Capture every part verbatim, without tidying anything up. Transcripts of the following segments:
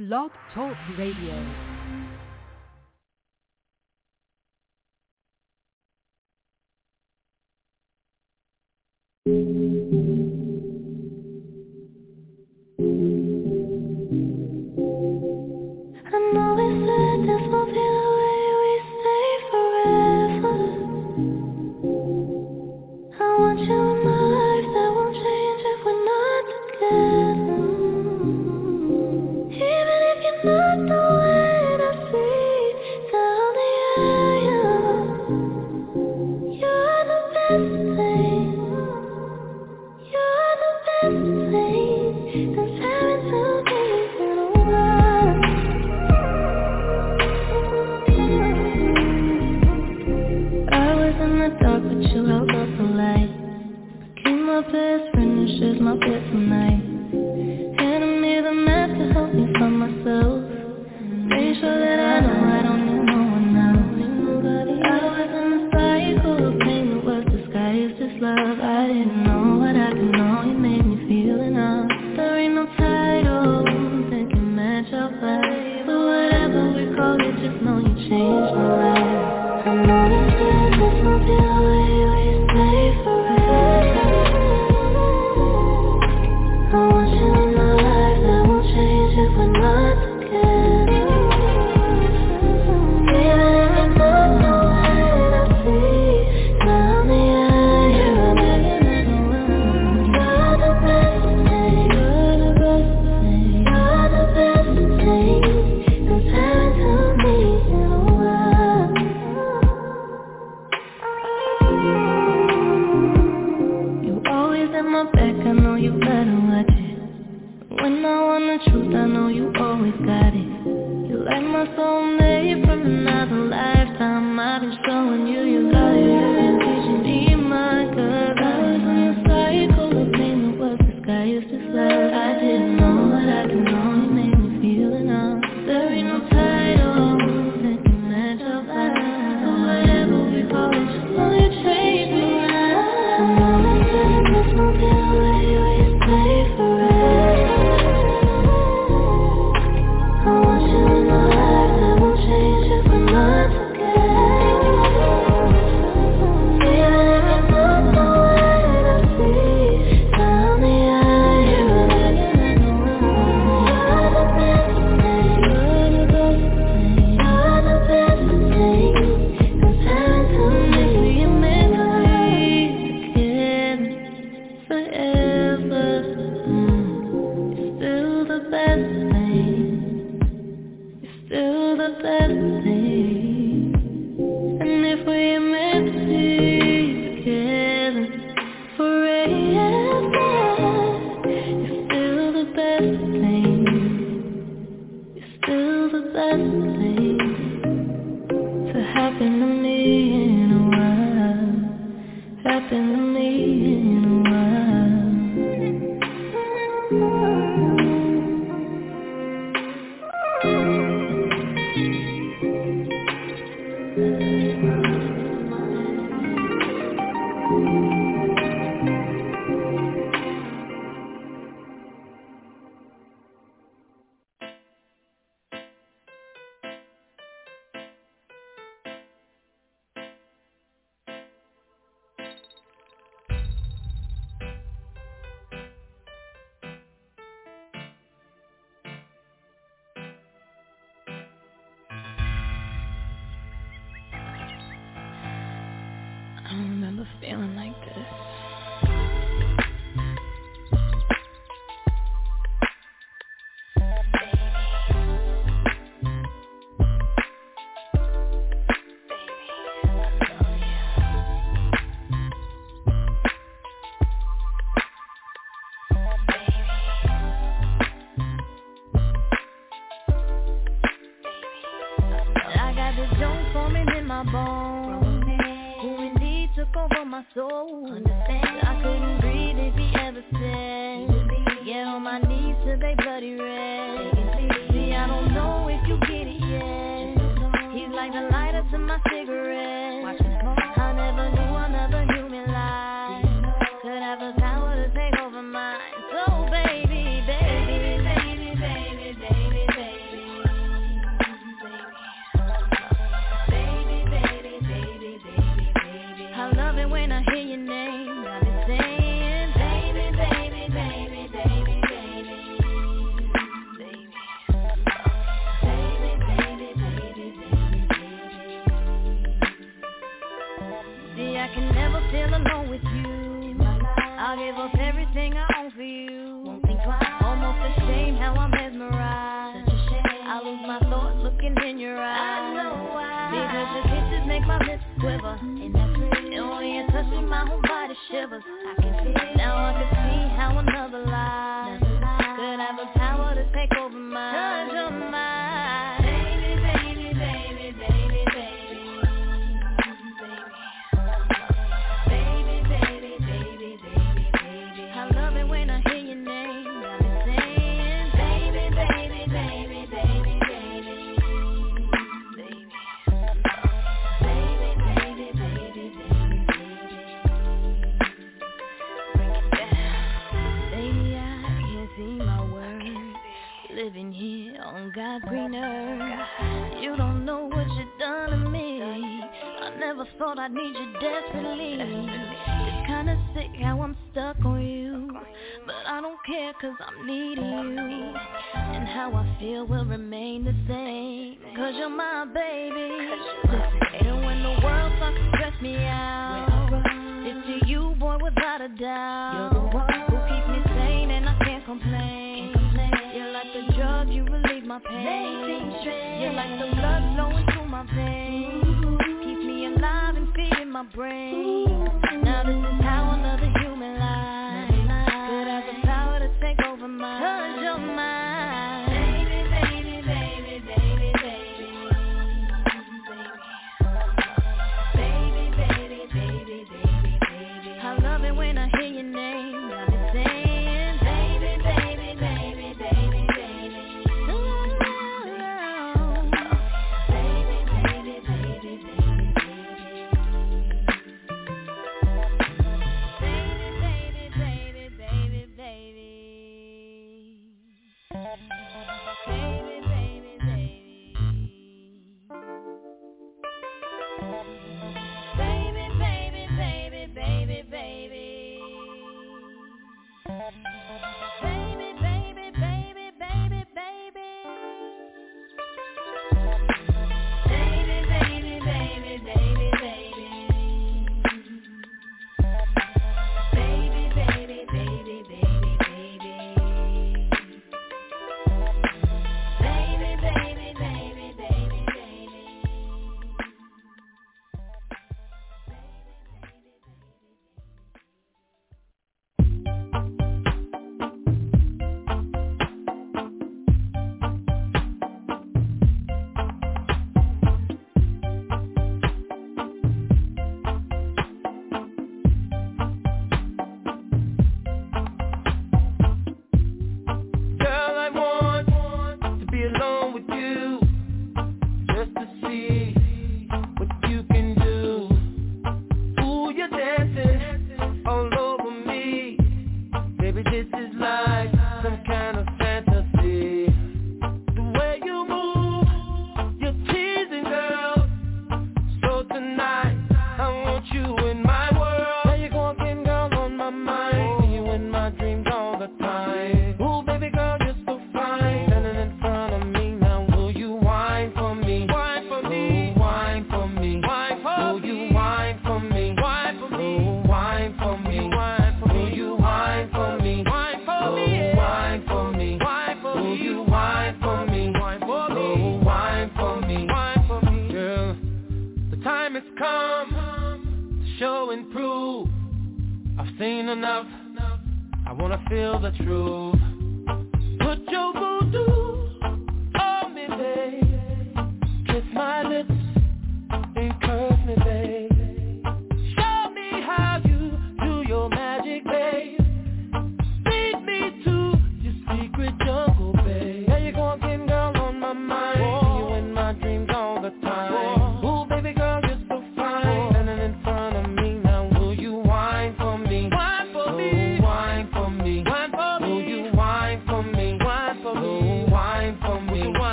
Blog Talk Radio. Baby, baby, baby, baby, baby, baby. looking in your eyes. I know why. Because your kisses make my lips quiver, and that's real. And when you're touching my whole body shivers, I can feel it. Now I can see how another lie could have the power to take over my touch your mind. Baby, baby, baby, baby, baby. Baby, baby, baby, baby, baby. I love it when I hear your name. I've been saying, baby, baby, baby, baby, baby. Baby, baby, baby, baby, baby. Break it down. Baby, I can't see my words. Living here on God's green earth. You don't know what you've done to me. I never thought I'd need you desperately. It's kinda sick how I'm stuck on you, but I don't care cause I'm needing you. And how I feel will remain the same, cause you're my baby. Listen, and when the world starts to stress me out, it's to you, boy, without a doubt. You're the one who keeps me sane and I can't complain. You're like the drug, you relieve my pain. You're like the blood flowing through my veins. Keep me alive and feeding my brain. Now this is how another human life could have the power to take over my touch your mind. Baby, baby, baby, baby, baby. Baby, baby, baby, baby, baby. I love it when I hear your name. I've been saying, baby, baby, baby, baby, baby. Ooh, baby, baby, baby, baby, baby.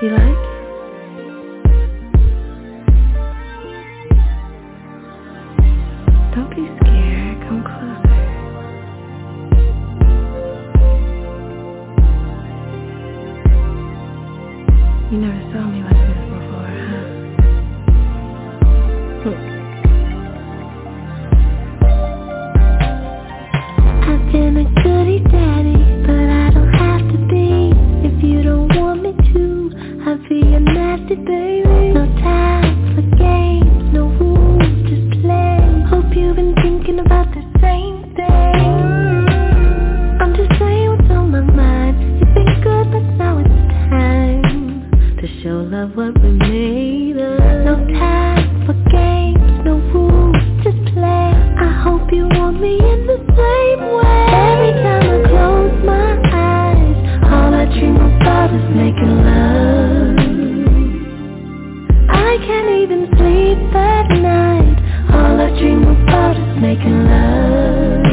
You like? Don't be scared, come closer. You never saw me like this before, huh? I've been a goody daddy, but I don't have to be. If you don't want me to, I'll be a nasty baby. No time for games, no rules, just play. Hope you've been thinking about the same thing. I'm just saying what's on my mind. It's been good, but now it's time to show love what we made of. No time for games, no rules, just play. I hope you want me in the same way. Every time I close my eyes, all I dream about is making love. I can't even sleep at night. All I dream about is making love.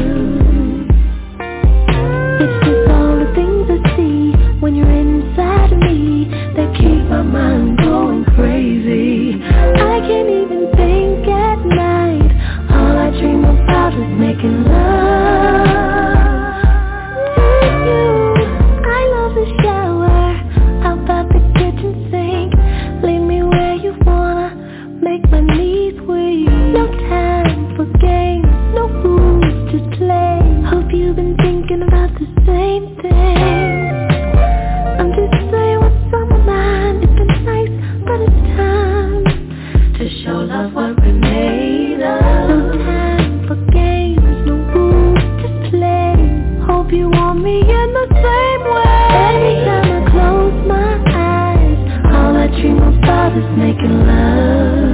It's just all the things I see when you're inside of me that keep my mind going crazy. I can't even think at night. All I dream about is making love. With you, I love the shower, out by the kitchen sink. Leave me where you wanna, make my knees weak. No time for games, no rules, just play. Hope you've been thinking about the same thing. I'm just saying what's on my mind. It's been nice, but it's time to show love what we made of. No time for games, no rules, just play. Hope you want me in the same way. Every time I close my eyes, all I dream about is making love.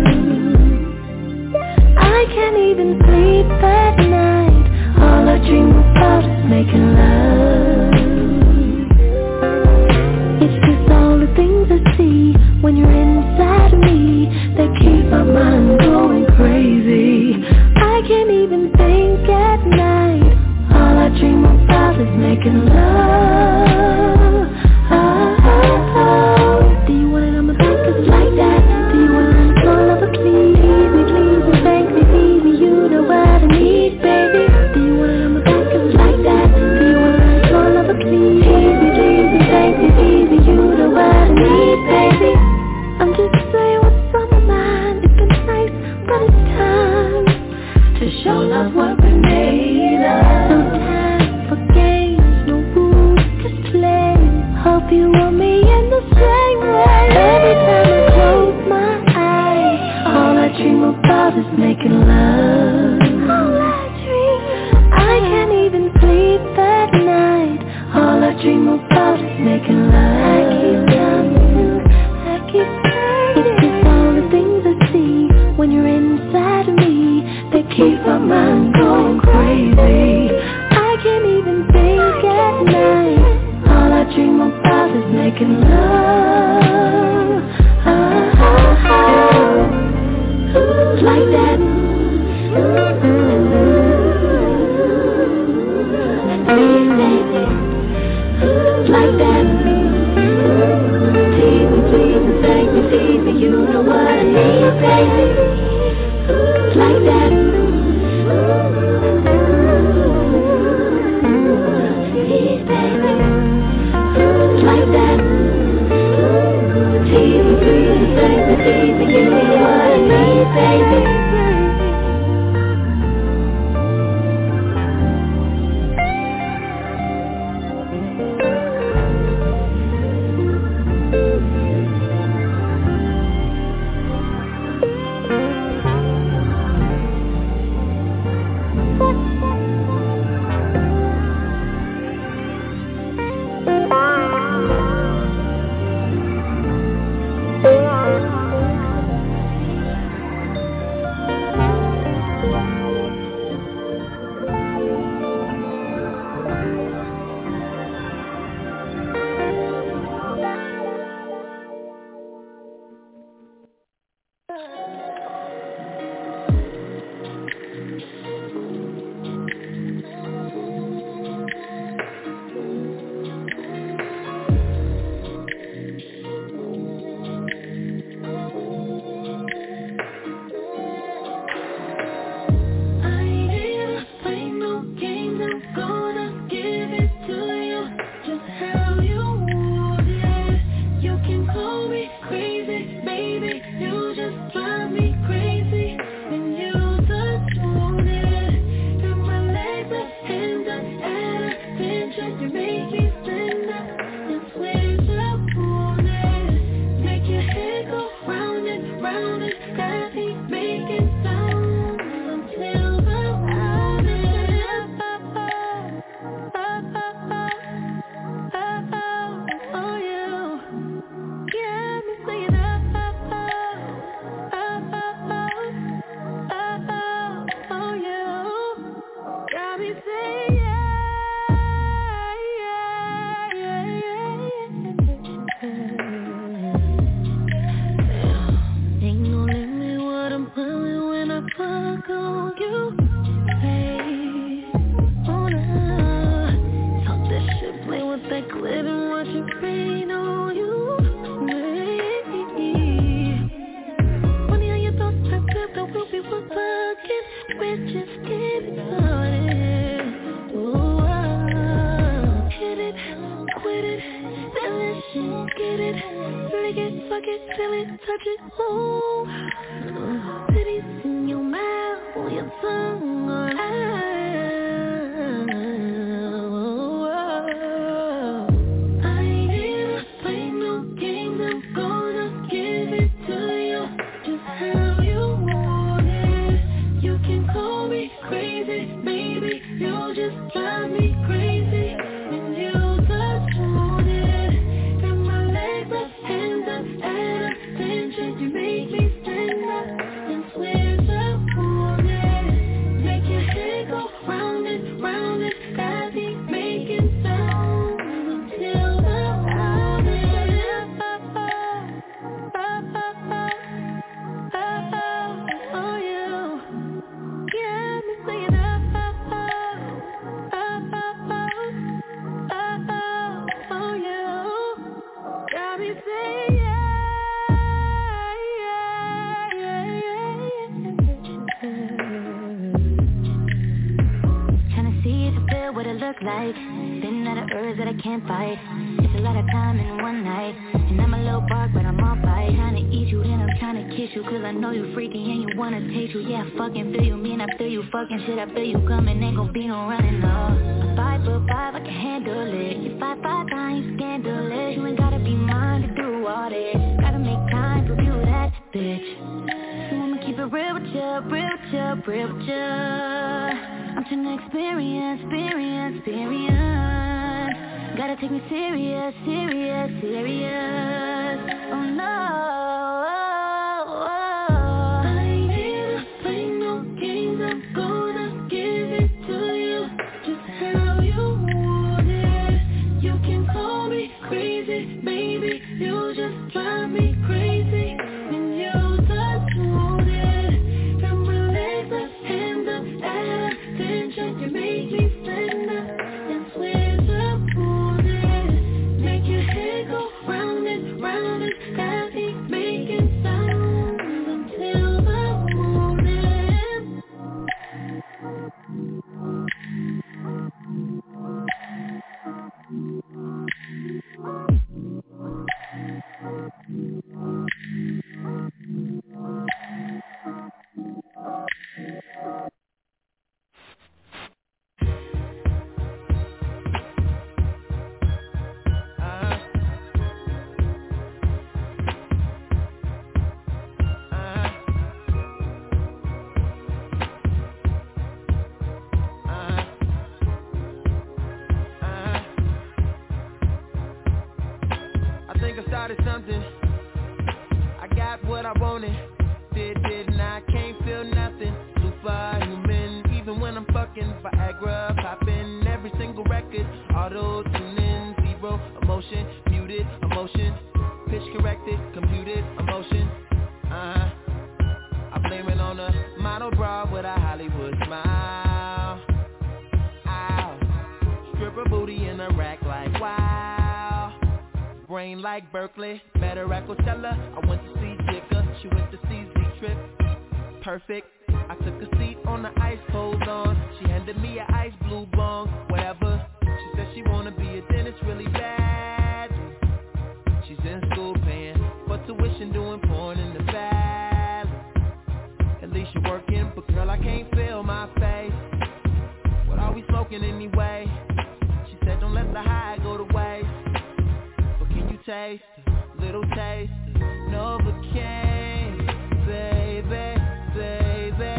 I can't even sleep at night. All I dream about is making love. It's just all the things I see when you're inside of me that keep my mind going crazy. I can't even think at night. All I dream about is making love. Oh, oh, oh. Do you want it on my back? Cause it's like that. Do you want it on the floor? Lover, please me, please me, thank me, please me. You know what I need, baby. Do you want it on my back? Cause it's like that. Do you want it on the floor? Lover, please me, please me, thank me, please me. You know what I need, baby. I'm just saying what's on my mind. It's been nice, but it's time to show love what we made of. No time for games, no rules, just play. Hope you want me in the same way. Every time I close my eyes, all I dream about is making love. All I dream, I can't even sleep at night. All I dream about is making love. I keep dancing, I keep praying. It's just all the things I see when you're inside of me that keep my mind going crazy. I can't even think at night. All I dream about is making love. Oh, oh, oh. Like that. touch it, ooh. Cities in your mouth, on your tongue, on I ain't here to play no games, I'm gonna give it to you, just how you want it. You can call me crazy, baby, you just drive me crazy. When you touch on it, and my legs up, hands up, at attention, you make me stand up and switch up on it. Make your head go round and round and got me making sounds until the morning. Oh, you got me singing oh, you got me saying tryna see if I feel what it look like. Been out of urge that I can't fight. It's a lot of time in one night, and I'm a little bark but I'm all bite. Tryna eat you then I'm tryna kiss you, cause I know you freaky and you wanna taste you. Yeah, I fucking feel you, mean I feel you, fucking shit I feel you coming, ain't gon' be no running, no. I'm five foot five, I can handle it. You five five, I ain't scandalous. You ain't gotta be mine to do all this. Gotta make time for you, that bitch. So I'ma keep it real with ya, real with ya, real with ya. I'm tryna experience, experience, experience. Gotta take me serious, serious, serious. Oh no. I ain't here to play no games, I'm gonna give it to you, just how you want it. You can call me crazy, baby, you just drive me crazy. When you touch on it, and my legs up, hands up, at attention, you make me stand up and switch up on it. Make your head go round and round and got me making sounds until the morning. I think I started something. I got what I wanted. Did, didn't I? Can't feel nothing. Superhuman, even when I'm fucking. Viagra popping, every single record. Auto tuning, zero emotion, muted emotion. Pitch corrected, computed emotion. Uh-huh. I blame it on a model bra with a Hollywood smile. Ow. Stripper booty in a rack like wow. Brain like Berkeley, met her at Coachella. I went to see Jigga, she went to see Z-Trip. Perfect, I took a seat on the ice cold lawn. She handed me an ice blue bong, whatever. She said she wanna be a dentist really bad. She's in school paying for tuition, doing porn in the valley. At least you're working, but girl I can't feel my face. What are we smoking anyway? She said don't let the high go to waste. Can you taste a little taste of Novocaine, baby, baby,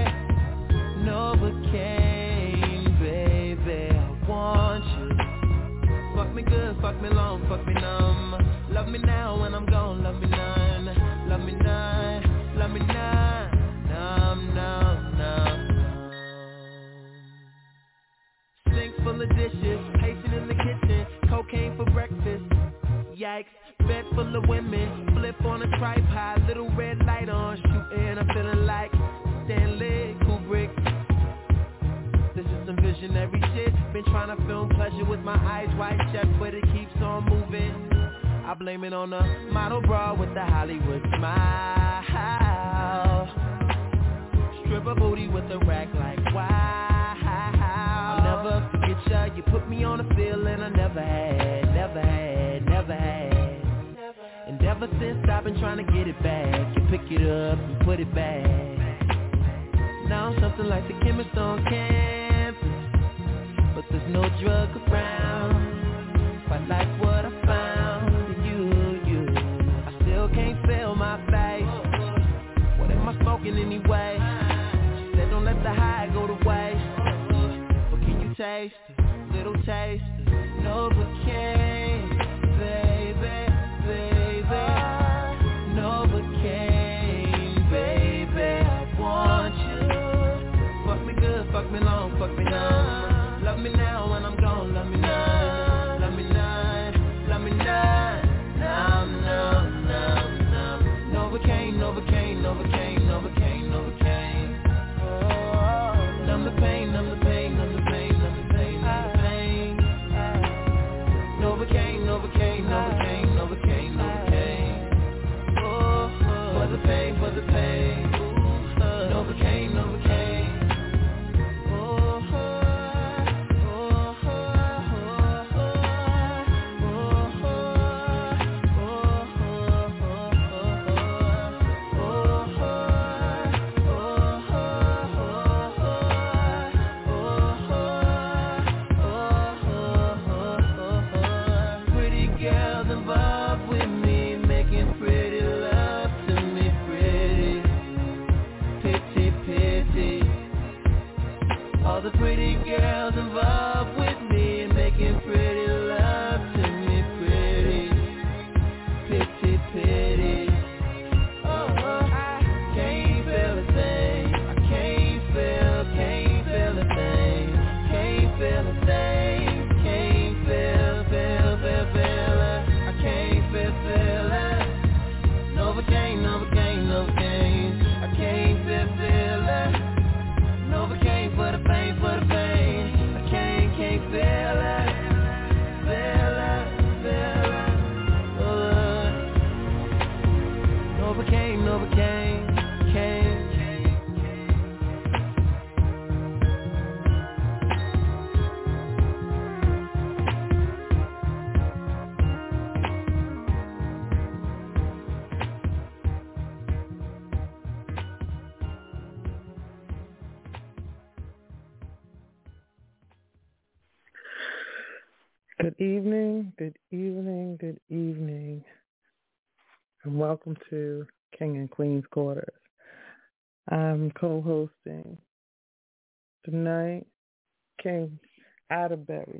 Novocaine, baby, I want you. Fuck me good, fuck me long, fuck me numb. Love me now when I'm gone, love me none. Love me none, love me none. Numb, numb, numb, numb. Sink full of dishes, pacing in the kitchen, cocaine for breakfast. Yikes, bed full of women, flip on a tripod, little red light on, shooting, I'm feeling like Stanley Kubrick. This is some visionary shit, been trying to film pleasure with my eyes wide shut, but it keeps on moving. I blame it on a model bra with the Hollywood smile. Stripper booty with a rack like wow. I'll never forget ya, you put me on a feeling I never had, never had, never had. And Ever since I've been trying to get it back, you pick it up and put it back. Now I'm something like the chemist on campus, but there's no drug around. If I like what I found in you, you, I still can't feel my face. What am I smoking anyway? She said don't let the high go to waste. But can you taste it? Little taste of Novocaine, baby, baby. Novocaine, baby, I want you. Fuck me good, fuck me long, fuck me long. Love me now when I'm gone, love me now. Love me now, love me now. Now, now, now, now. Novocaine, Novocaine, Novocaine, Novocaine, Novocaine. Oh, numb the pain, numb the pain, numb the pain, numb the pain, numb the pain. Novocaine, Novocaine, Novocaine, Novocaine, Novocaine. Oh, for the pain, for the pain. Novocaine, Novocaine. The pretty girls involved with me and making pretty love to me, pretty, pity, pity. Oh, I can't feel a thing. I can't feel, can't feel a thing. Can't feel a thing. Can't feel, feel, feel, feel it. I can't feel, feel it. Novocaine, Novocaine, Novocaine. I can't feel, feel it. Novocaine for the pain, for the pain. I can't, can't feel it, feel it, feel it. Uh, Novocaine, Novocaine, cane. Good evening, good evening, good evening, and welcome to King and Queen's Quarters. I'm co-hosting tonight, King Atterbury.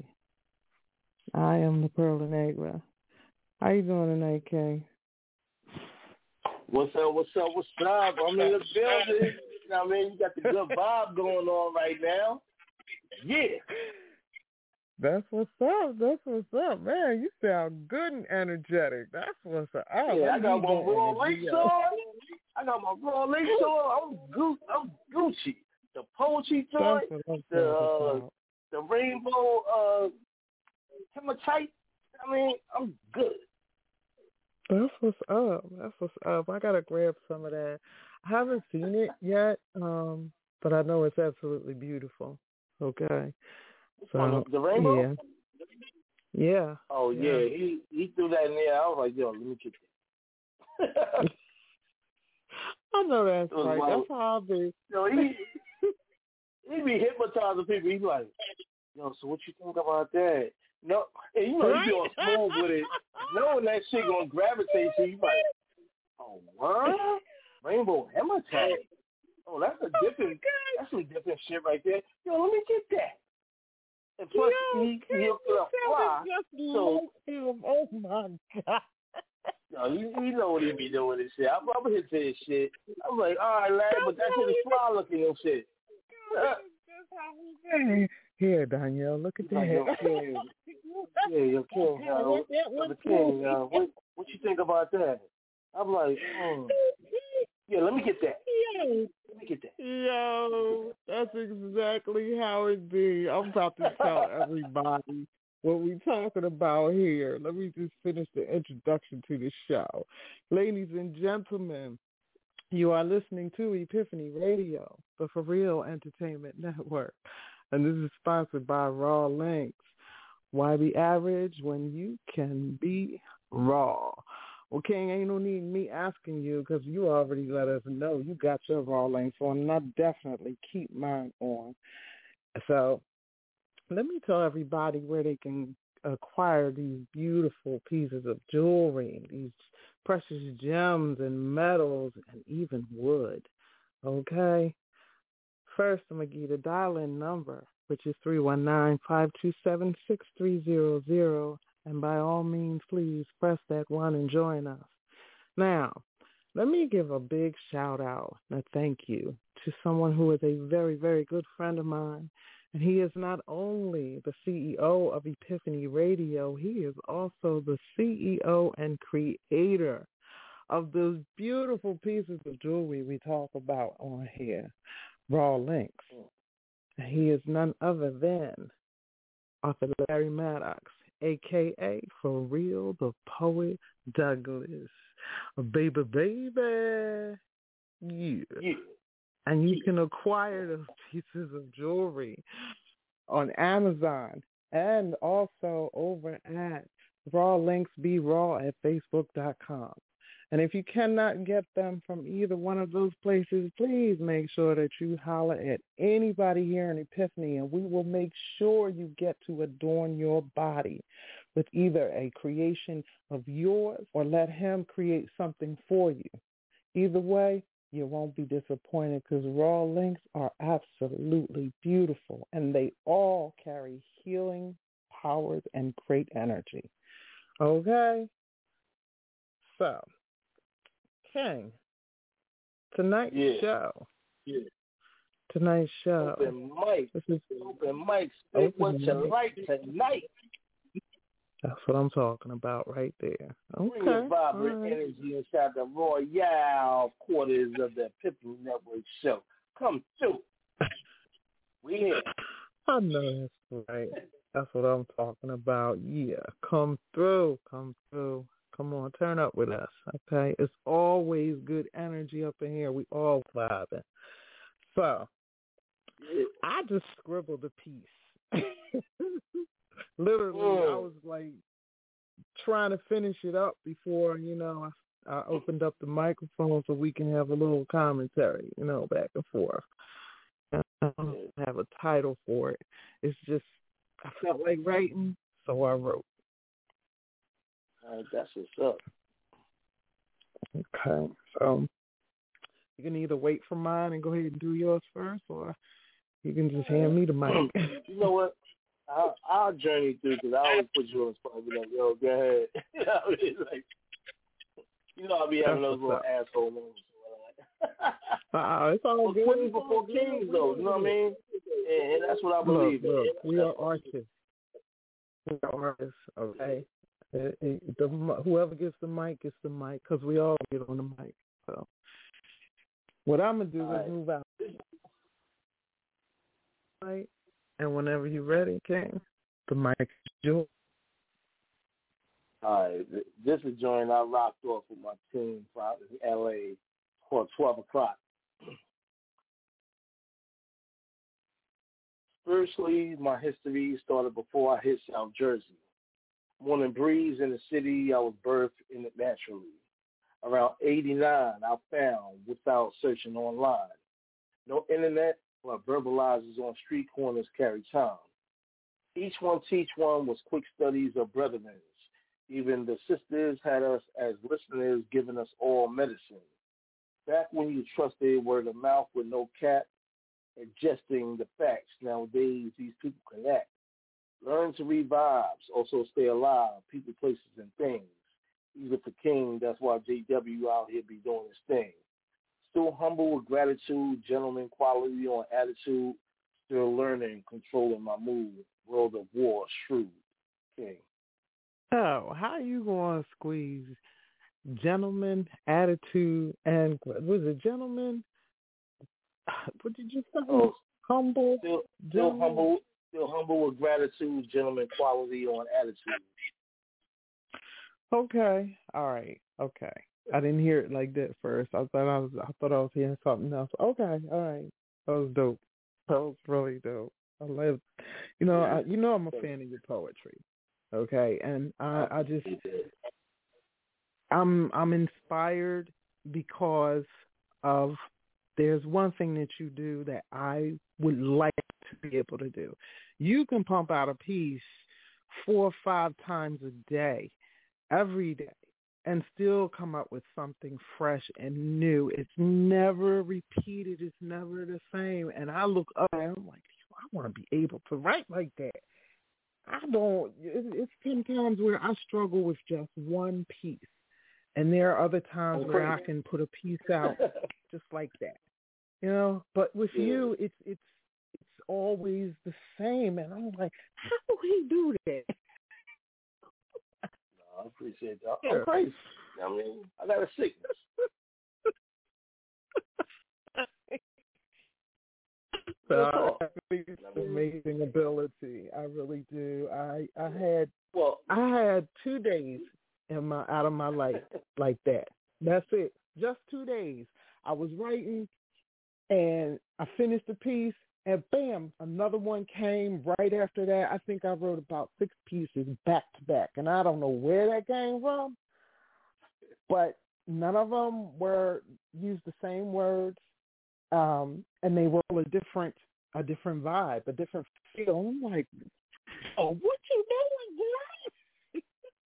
I am the Pearl and Negra. How you doing tonight, King? What's up, what's up, what's up? I'm in the building. You know what I mean? You got the good vibe going on right now. Yeah. That's what's up. That's what's up, man. You sound good and energetic. That's what's up. Oh, yeah, I got my raw energy, links on. I got my raw links on. I'm Gu- I'm Gucci. The poetry joint, the uh, the rainbow uh, hematite. I mean, I'm good. That's what's up. That's what's up. I gotta grab some of that. I haven't seen it yet, um, but I know it's absolutely beautiful. Okay. So, oh, the, the rainbow? Yeah. Yeah. Oh, yeah. yeah. He he threw that in there. I was like, yo, let me get that. I know that's right. Like, that's how I be. Yo, he, he be hypnotizing people. He's like, yo, so what you think about that? No, and you know, he be all smooth with it. Knowing that shit gonna gravitate to you, like, oh, what? Rainbow hematite. Oh, that's a different, oh that's some different shit right there. Yo, let me get that. And plus, Yo, he he'll put a fly. So, oh my god! Yo, he, he know what he be doing and shit. I'm, I'm hit to his shit. I'm like, all right, lad, but that shit is fly looking and shit. Here, Danielle, look at that. Like, yo, King, yeah, yo, King, uh, the King, uh, what what you think about that? I'm like, hmm. Yeah, let me get that. Let me get that. Yo, that's exactly how it be. I'm about to tell everybody what we talking about here. Let me just finish the introduction to the show. Ladies and gentlemen, you are listening to Epiphany Radio, the For Real Entertainment Network. And this is sponsored by Raw Links. Why be average when you can be raw? Well, King, ain't no need me asking you because you already let us know you got your raw links on, and I definitely keep mine on. So let me tell everybody where they can acquire these beautiful pieces of jewelry, these precious gems and metals and even wood. Okay? First, I'm going to give you the dial-in number, which is three one nine, five two seven, six three zero zero. And by all means, please press that one and join us. Now, let me give a big shout out and a thank you to someone who is a very, very good friend of mine. And he is not only the C E O of Epiphany Radio, he is also the C E O and creator of those beautiful pieces of jewelry we talk about on here, Raw Links. And he is none other than Author Larry Maddox, a k a. For Real, the Poet Douglas. Baby, baby. Yeah. yeah. And you can acquire those pieces of jewelry on Amazon and also over at Raw Links Be Raw at Facebook dot com. And if you cannot get them from either one of those places, please make sure that you holler at anybody here in Epiphany, and we will make sure you get to adorn your body with either a creation of yours or let him create something for you. Either way, you won't be disappointed because Raw Links are absolutely beautiful, and they all carry healing powers and great energy. Okay? So, King, tonight's yeah. show. Yeah. Tonight's show. Open mic. This is open mic. Say what you mic. like tonight. That's what I'm talking about right there. Okay. Bring your vibrant right. energy inside the Royale quarters of the Epiphany Network show. Come through. We here. I know that's right. That's what I'm talking about. Yeah. Come through. Come through. Come on, turn up with us, okay? It's always good energy up in here. We all vibing. So, I just scribbled a piece. Literally, mm. I was like trying to finish it up before, you know, I, I opened up the microphone so we can have a little commentary, you know, back and forth. I don't have a title for it. It's just, I felt like writing, so I wrote. All right, that's what's up. Okay, so you can either wait for mine and go ahead and do yours first, or you can just hand me the mic. You know what? I'll, I'll journey through because I always put you on the spot and be like, yo, go ahead. You know, it's like, you know I'll be having those little asshole moments. Uh, it's all good. Queens before kings, though. You know what I mean? And, and that's what I believe look, look, in. We are artists. We are artists, okay? It, it, the, whoever gets the mic gets the mic because we all get on the mic. So what I'm going to do all is right. move out. Right? And whenever you're ready, King, the mic is yours. All right. This is joint I rocked off with my team out in L A for twelve o'clock. Spiritually, my history started before I hit South Jersey. Born and breezed in the city, I was birthed in it naturally. Around eighty-nine, I found without searching online. No internet, but verbalizers on street corners carry time. Each one teach one was quick studies of brethren. Even the sisters had us as listeners, giving us all medicine. Back when you trusted word of mouth with no cap, adjusting the facts. Nowadays, these people connect. Learn to read vibes, also stay alive, people, places, and things. Even for King, that's why J W out here be doing his thing. Still humble with gratitude, gentleman quality on attitude, still learning, controlling my mood. World of war, shrewd. King. Oh, how you going to squeeze gentleman, attitude, and was it gentleman? What did you say? Oh, humble. Still, still humble. Still humble with gratitude, gentleman quality on attitude. Okay. All right. Okay. I didn't hear it like that first. I thought I was. I thought I was hearing something else. Okay. All right. That was dope. That was really dope. I love. You know. I, you know. I'm a fan of your poetry. Okay. And I. I just. I'm I'm inspired because of there's one thing that you do that I would like to be able to do. You can pump out a piece four or five times a day, every day, and still come up with something fresh and new. It's never repeated. It's never the same. And I look up and I'm like, I want to be able to write like that. I don't, it's sometimes where I struggle with just one piece. And there are other times I'm where crazy. I can put a piece out just like that. You know, but with Yeah. you, it's it's it's always the same. And I'm like, how do he do that? No, I appreciate that. I'm crazy. I mean, I got a sickness. So I think it's an amazing ability. I really do. I I had well, I had two days in my out of my life like that. That's it. Just two days. I was writing, and I finished the piece, and bam, another one came right after that. I think I wrote about six pieces back to back, and I don't know where that came from, but none of them were used the same words. Um, and they were all a different, a different vibe, a different feel. I'm like, oh, what you doing,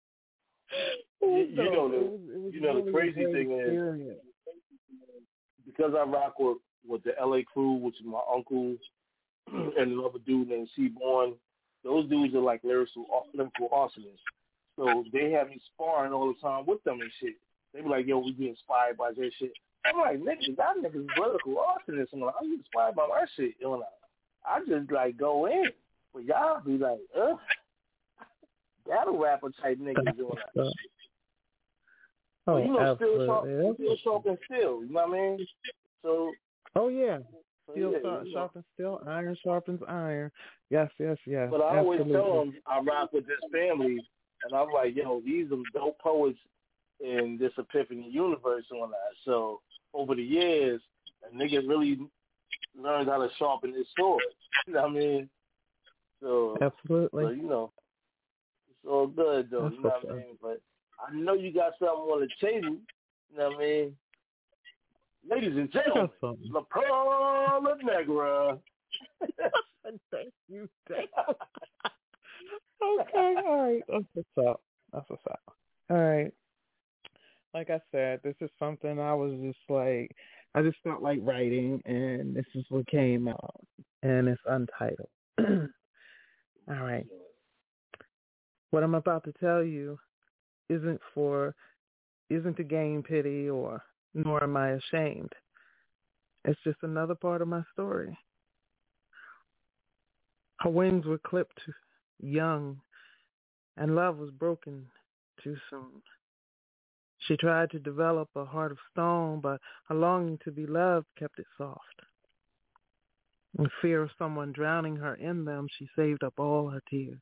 boy? you, you know, the, it was, it was you know really the crazy thing experience. is, because I rock with, with the L A crew, which is my uncle, and another dude named Seaborn, those dudes are like lyrical, lyrical arsonists. So they have me sparring all the time with them and shit. They be like, yo, we be inspired by their shit. I'm like, niggas, y'all niggas lyrical arsonists. I'm like, I'm inspired by my shit. You know, I just, like, go in. But y'all be like, ugh, battle rapper type niggas doing that. Oh, so, you know, absolutely. still sharp, still sharpen steel. You know what I mean? So. Oh, yeah. So, Steel yeah, sharp, you know. sharpens steel, iron sharpens iron. Yes, yes, yes. But I always absolutely. tell them I rock with this family, and I'm like, yo, these are dope poets in this Epiphany universe and all that. So over the years, a nigga really learned how to sharpen his sword. You know what I mean? So, absolutely. So, you know, it's all good, though. That's you know what sure. I mean? But I know you got something on the table. You know what I mean? Ladies and gentlemen, La Perla Negra. Thank you. Thank you. Okay, all right. That's what's up. That's what's up. All right. Like I said, this is something I was just like, I just felt like writing, and this is what came out, and it's untitled. All right. What I'm about to tell you isn't for, isn't to gain pity, or nor am I ashamed. It's just another part of my story. Her wings were clipped young, and love was broken too soon. She tried to develop a heart of stone, but her longing to be loved kept it soft. In fear of someone drowning her in them, she saved up all her tears.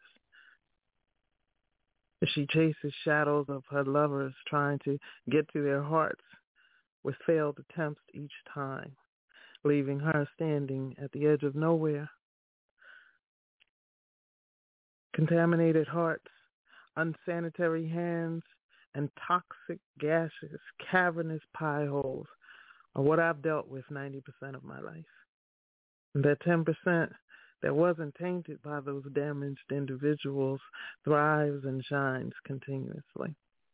She chases shadows of her lovers, trying to get to their hearts, with failed attempts each time, leaving her standing at the edge of nowhere. Contaminated hearts, unsanitary hands, and toxic gases, cavernous pie holes are what I've dealt with ninety percent of my life. And that ten percent that wasn't tainted by those damaged individuals thrives and shines continuously.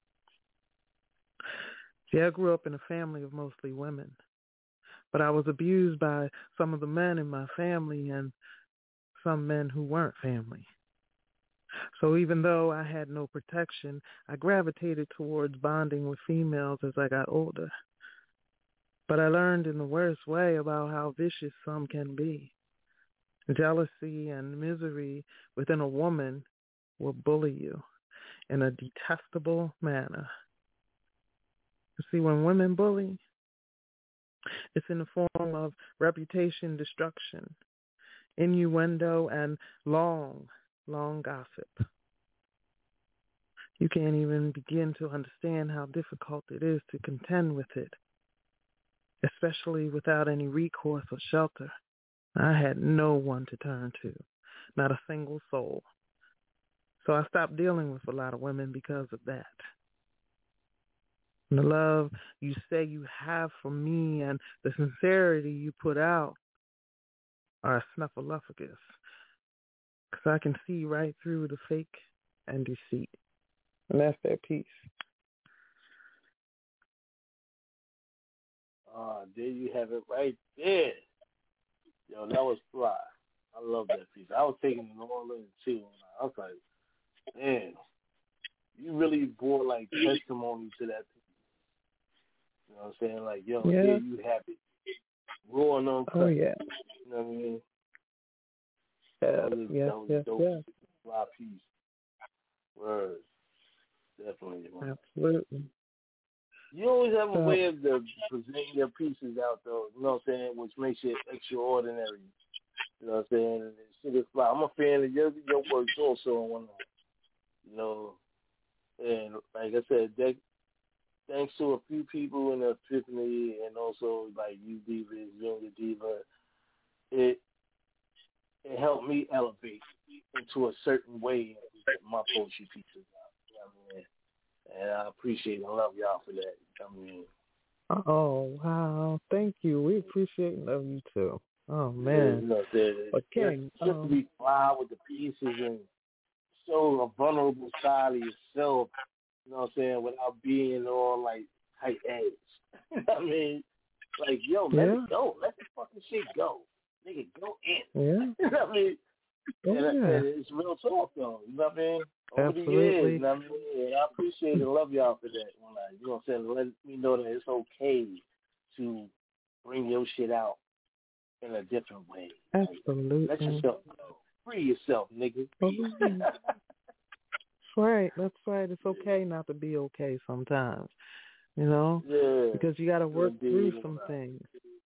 See, I grew up in a family of mostly women, but I was abused by some of the men in my family and some men who weren't family. So even though I had no protection, I gravitated towards bonding with females as I got older. But I learned in the worst way about how vicious some can be. Jealousy and misery within a woman will bully you in a detestable manner. You see, when women bully, it's in the form of reputation destruction, innuendo, and long long gossip. You can't even begin to understand how difficult it is to contend with it, especially without any recourse or shelter. I had no one to turn to, not a single soul. So I stopped dealing with a lot of women because of that. and the love you say you have for me and the sincerity you put out are a snuffleupagus. Because I can see right through the fake and deceit. And that's that piece. Ah, there you have it right there. Yo, that was fly. I love that piece. I was taking it all in, too. I was like, man, you really brought, like, testimony to that piece. You know what I'm saying? Like, yo, yeah. there you have it. Raw and uncut. Oh, yeah. You know what I mean? Yeah, that was, yes, that was yes, dope. yes. Fly piece. Word. Definitely. Man. Absolutely. You always have a So, way of the, presenting your pieces out, though, you know what I'm saying, which makes it extraordinary. You know what I'm saying? And shit is fly. I'm a fan of your, your works also on one night. You know, and like I said, that, thanks to a few people in the Epiphany and also like you Diva, Junior Diva, it it helped me elevate into a certain way and my poetry pieces out. You know what I mean? And I appreciate and love y'all for that. I mean, oh, wow. Thank you. We appreciate and love you, too. Oh, man. You know, the, but King, just, just um, to be fly with the pieces and show a vulnerable side of yourself, you know what I'm saying, without being all, like, tight edge. I mean, like, yo, let yeah. it go. Let the fucking shit go. Nigga, go in. Yeah. You know what I mean? Oh, and, yeah. and it's real talk, though. You know what I mean? Over Absolutely. the years, you know what I mean? And I appreciate and love y'all for that. When I, you know what I'm saying? Let me know that it's okay to bring your shit out in a different way. Absolutely. Like, let yourself go. Free yourself, nigga. Mm-hmm. That's right. That's right. It's okay not to be okay sometimes, you know? Yeah. Because you got to work Indeed. through some things,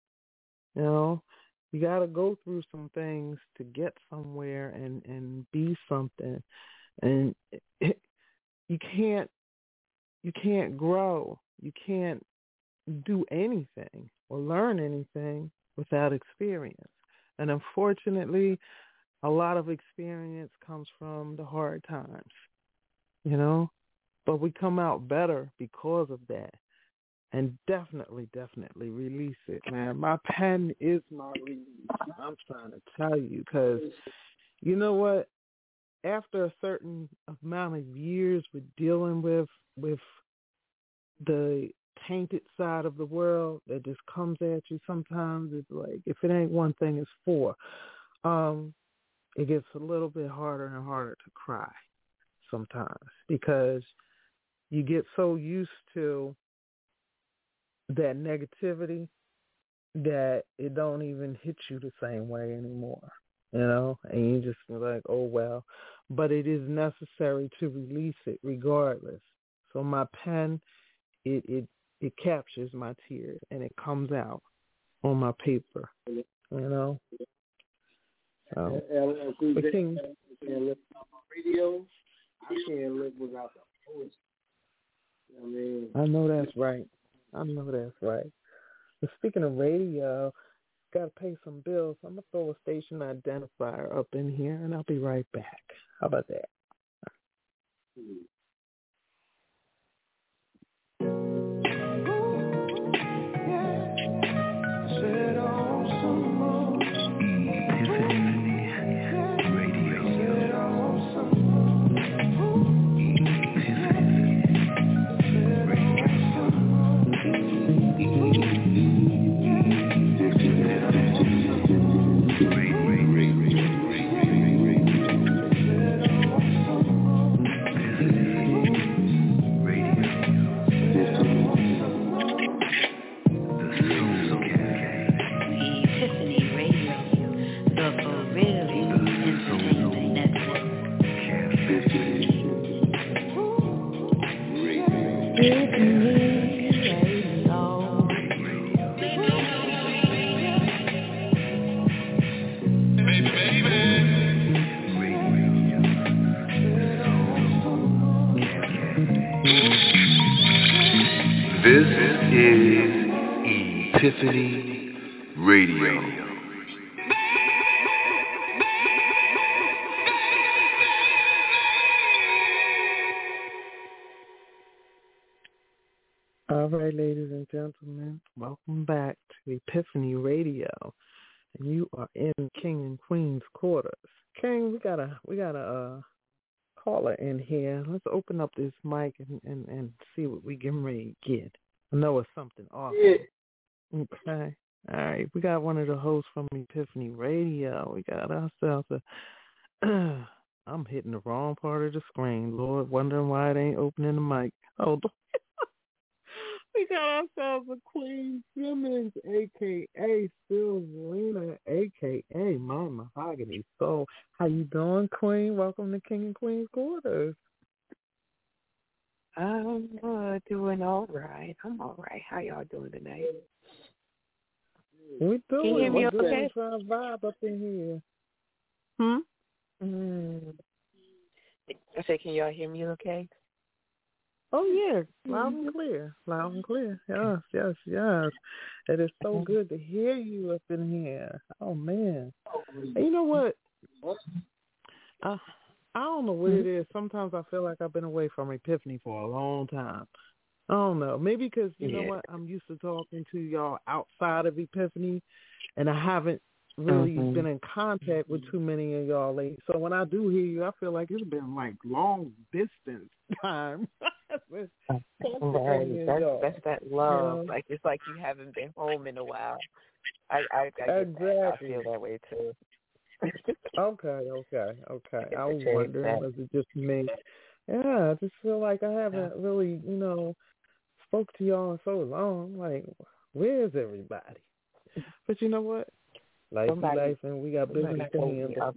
you know? You got to go through some things to get somewhere and, and be something. And it, you can't you can't grow. You can't do anything or learn anything without experience. And unfortunately, a lot of experience comes from the hard times, you know? But we come out better because of that. And definitely, definitely release it, man. My pen is my release. I'm trying to tell you because, you know what? After a certain amount of years with dealing with with the tainted side of the world that just comes at you sometimes, it's like, if it ain't one thing, it's four. Um, it gets a little bit harder and harder to cry sometimes because you get so used to that negativity that it don't even hit you the same way anymore, you know, and you just like, oh, well, but it is necessary to release it regardless. So my pen, it, it, it captures my tears and it comes out on my paper, you know. So, but King, I can't live without my radio. I can't live without the poetry. I mean, I know that's right. I know that's right. But speaking of radio, got to pay some bills. I'm going to throw a station identifier up in here, and I'll be right back. How about that? Hmm. This is Epiphany Radio. All All right, ladies and gentlemen, welcome back to Epiphany Radio, and you are in King and Queen's quarters. King, we got a we got a uh, caller in here. Let's open up this mic and, and, and see what we getting ready to get. I know it's something awesome. Yeah. Okay. All right, we got one of the hosts from Epiphany Radio. We got ourselves a. I'm hitting the wrong part of the screen, Lord, wondering why it ain't opening the mic. Hold on. We got ourselves a Queen Simmons, a k a. Sylvina, a k a. My Mahogany Soul. How you doing, Queen? Welcome to King and Queen's Quarters. I'm uh, doing all right. I'm all right. How y'all doing tonight? We doing. Can you hear me We're okay? trying to vibe up in here. Hmm? Mm. I said, can y'all hear me okay? Oh, yeah, loud and clear, loud and clear. Yes, yes, yes. It is so good to hear you up in here. Oh, man. And you know what? Uh, I don't know what it is. Sometimes I feel like I've been away from Epiphany for a long time. I don't know. Maybe because, you yeah. know what, I'm used to talking to y'all outside of Epiphany, and I haven't really mm-hmm. been in contact with too many of y'all lately. So when I do hear you, I feel like it's been like long distance time. Right. That's, that's that love. Yeah. Like it's like you haven't been home in a while. I I, I, exactly. I feel that way too. okay, okay, okay. I was wondering, was it just me? Yeah, I just feel like I haven't yeah. really, you know, spoke to y'all in so long. Like, where's everybody? But you know what? Life is life, and we got business to handle.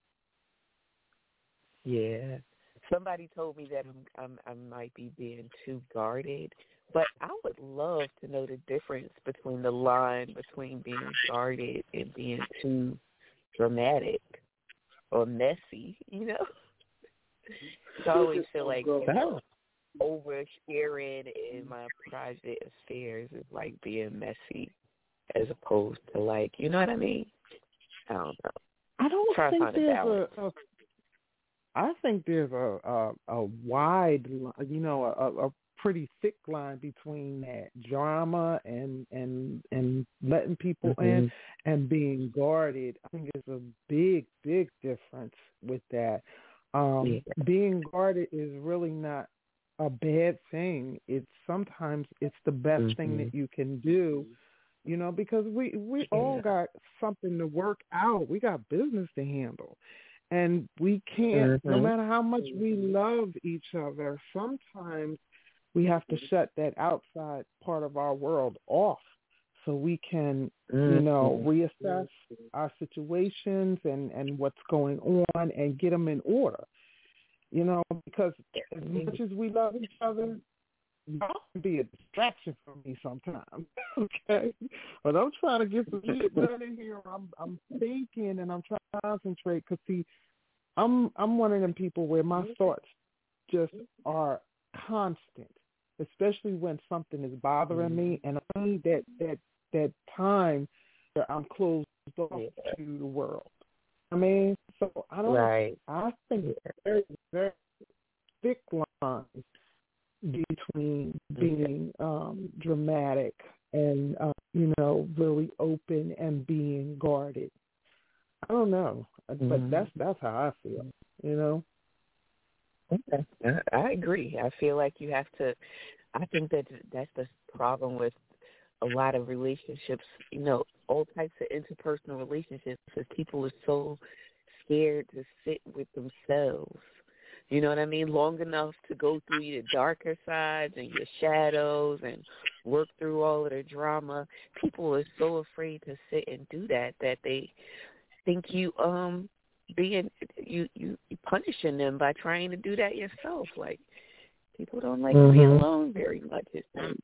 Yeah. Somebody told me that I'm, I'm, I might be being too guarded, but I would love to know the difference between the line between being guarded and being too dramatic or messy, you know? I always feel like you know, oversharing in my private affairs is like being messy as opposed to like, you know what I mean? I don't know. I don't Try think to find there's a balance. a, a I think there's a, a, a wide, you know, a, a pretty thick line between that drama and and, and letting people mm-hmm. in and being guarded. I think there's a big, big difference with that. Um, yeah. Being guarded is really not a bad thing. It's sometimes it's the best mm-hmm. thing that you can do, you know, because we, we yeah. all got something to work out. We got business to handle. And we can't, mm-hmm. no matter how much we love each other, sometimes we have to shut that outside part of our world off so we can, mm-hmm. you know, reassess our situations and, and what's going on and get them in order. You know, because as much as we love each other, y'all can be a distraction for me sometimes, okay? But I'm trying to get some shit done in here. I'm I'm thinking and I'm trying to concentrate because, see, I'm I'm one of them people where my thoughts just are constant, especially when something is bothering me, and I need that that that time where I'm closed off to the world. I mean, so I don't. Right. I think there's very thick lines between being um, dramatic and uh, you know, really open and being guarded. I don't know, mm-hmm. but that's that's how I feel. You know. Okay. I agree. I feel like you have to. I think that that's the problem with a lot of relationships. You know, all types of interpersonal relationships, because people are so scared to sit with themselves. You know what I mean? Long enough to go through your darker sides and your shadows and work through all of the drama. People are so afraid to sit and do that that they think you um being you you punishing them by trying to do that yourself. Like, people don't like mm-hmm. to be alone very much. It seems.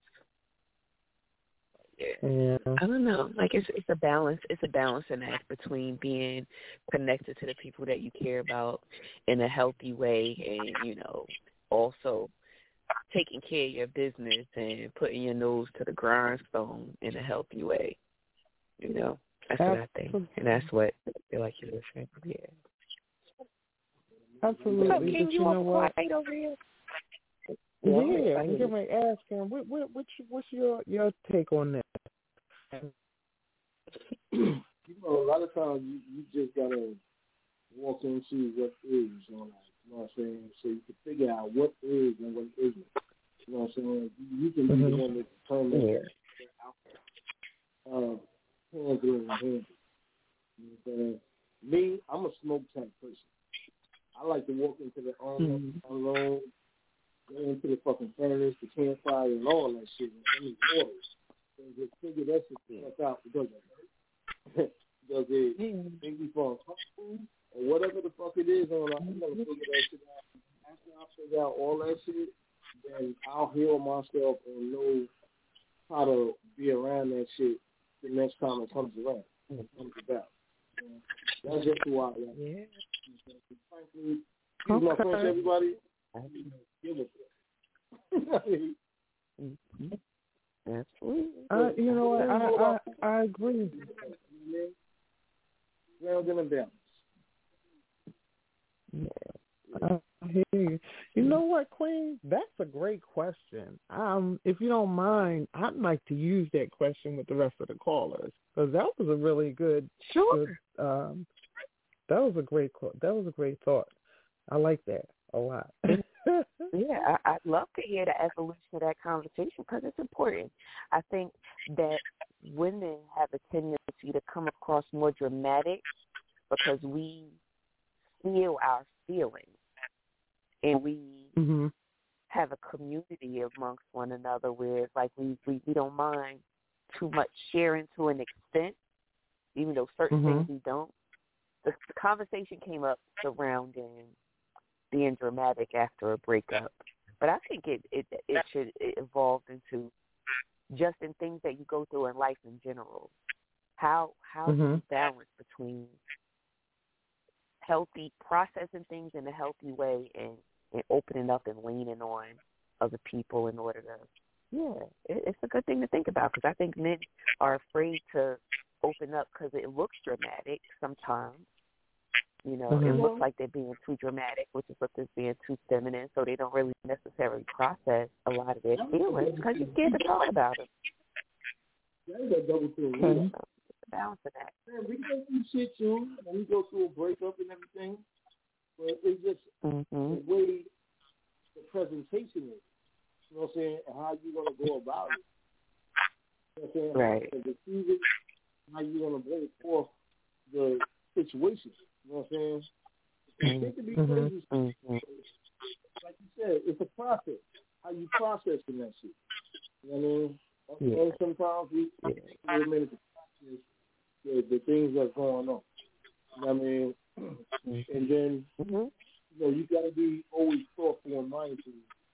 Yeah. yeah. I don't know. Like it's it's a balance. It's a balancing act between being connected to the people that you care about in a healthy way, and you know, also taking care of your business and putting your nose to the grindstone in a healthy way. You know, that's Absolutely. what I think, and that's what I feel like you're saying. Yeah. Absolutely. So, but you, you know what? Over here? Yeah, yeah I'm going to ask him. What, what, what's, what's your, your take on that? You know, a lot of times you, you just got to walk into what is, you know, like, you know what I'm saying? So you can figure out what is and what isn't. You know what I'm saying? You can be mm-hmm. the one that determines yeah. that outcome. Uh, handle and handle. You know what I'm saying? Me, I'm a smoke tank person. I like to walk into the unknown, mm-hmm. unknown, go into the fucking furnace, the campfire, and all that shit. And any orders. And just figure that shit out. Does it? Does it mm-hmm. make me feel uncomfortable? Or whatever the fuck it is, I'm gonna figure that shit out. After I figure out all that shit, then I'll heal myself and know how to be around that shit the next time it comes around. It comes about. Yeah. That's just who I am. Yeah. Frankly, okay. My friends, everybody, give a fuck. Absolutely. Uh, you know what? I, I, I agree. Round and balance. Yeah. I hear you. You know what, Queen? That's a great question. Um, if you don't mind, I'd like to use that question with the rest of the callers because that was a really good. Sure. Good, um, that was a great. That was a great thought. I like that a lot. Yeah, I, I'd love to hear the evolution of that conversation because it's important. I think that women have a tendency to come across more dramatic because we feel our feelings. And we mm-hmm. have a community amongst one another where it's like we, we, we don't mind too much sharing to an extent, even though certain mm-hmm. things we don't. The, the conversation came up surrounding being dramatic after a breakup. But I think it, it, it should evolve into just in things that you go through in life in general. How, how mm-hmm. do you balance between healthy, processing things in a healthy way and, and opening up and leaning on other people in order to, yeah, it, it's a good thing to think about because I think men are afraid to open up because it looks dramatic sometimes. You know, mm-hmm. it looks like they're being too dramatic, which is what they're being too feminine, so they don't really necessarily process a lot of their feelings because you're scared to talk about them. That's a double thing. Mm-hmm. Balance of that. Man, we go through shit too, and we go through a breakup and everything, but it's just mm-hmm. the way the presentation is. You know what I'm saying? And how you gonna go about it. You know what I'm saying? Right. And receive it, how you gonna bring forth the situation. You know what I'm saying? It can be mm-hmm. crazy. Mm-hmm. Like you said, it's a process. How you processing that shit. You know what I mean? Yeah. And sometimes we yeah. take a minute to process the, the things that's going on. You know what I mean? Mm-hmm. And then, mm-hmm. you know, you got to be always thoughtful and mindful.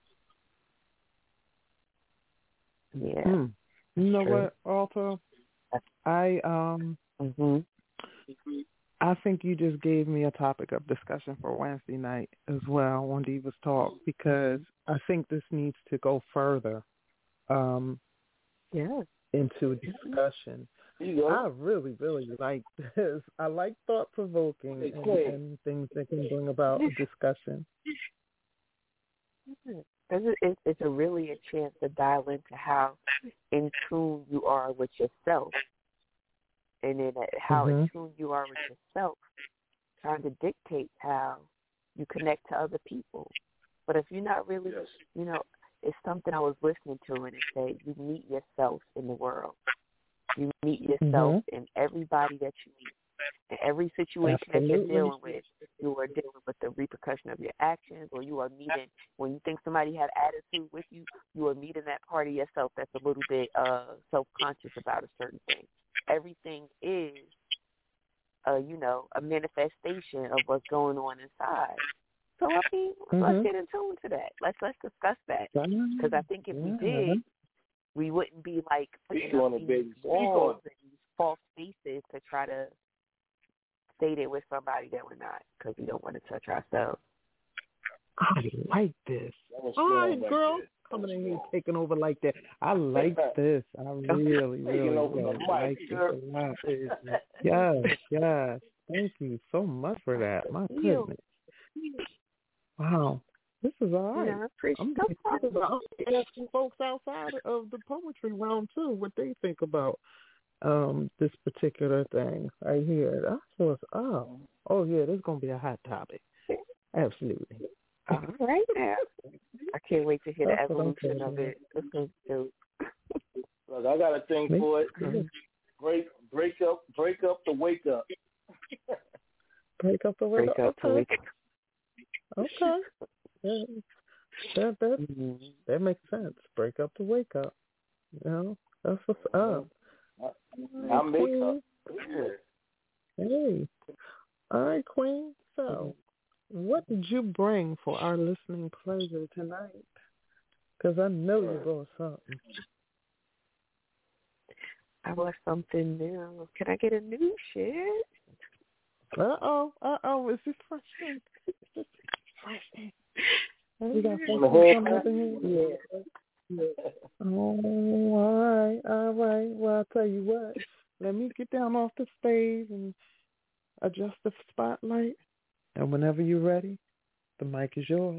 Yeah. Mm. You know True. what, Alta? I, um... Mm-hmm. I think you just gave me a topic of discussion for Wednesday night as well on Divas Talk because I think this needs to go further um, yeah. into discussion. I really, really like this. I like thought-provoking and, and things that can bring about a discussion. It's, it's a really a chance to dial into how in tune you are with yourself. And then how mm-hmm. in tune you are with yourself, trying to dictate how you connect to other people. But if you're not really, yes. you know, it's something I was listening to, and it said you meet yourself in the world. You meet yourself mm-hmm. in everybody that you meet. In every situation Absolutely. That you're dealing with, you are dealing with the repercussion of your actions, or you are meeting, when you think somebody had attitude with you, you are meeting that part of yourself that's a little bit uh, self-conscious about a certain thing. Everything is, uh, you know, a manifestation of what's going on inside. So I mean, mm-hmm. let's get in tune to that. Let's let's discuss that because I think if yeah. we did, we wouldn't be like putting up these walls and these false faces to try to say that we're somebody that we're not because we don't want to touch ourselves. I like this. All right, girl. Like coming in here taking over like that. I like this. I really, really, really like this a lot. Yes, yes. Thank you so much for that. My goodness. Wow. This is all right. Yeah, I appreciate I'm that. about asking folks outside of the poetry realm too what they think about um, this particular thing right here. That's what's up. Oh yeah, this is gonna be a hot topic. Absolutely. All right now. I can't wait to hear That's the what I'm evolution of saying. it. It's gonna be dope. Look, I got a thing Me? for it. Break, break up, break up the wake up. Break up the wake Break up. up to Okay. wake Okay. That that that, mm-hmm. that makes sense. Break up the wake up. You know, that's what's up. I make up. Hey. All right, Queen. So, what did you bring for our listening pleasure tonight? Because I know you brought something. I want something new. Can I get a new shit? Uh oh, uh oh. Is this fresh thing? Is this fresh thing? We got fresh thing coming up in here? Yeah. Oh, all right, all right. Well, I'll tell you what. Let me get down off the stage and adjust the spotlight. And whenever you're ready, the mic is yours.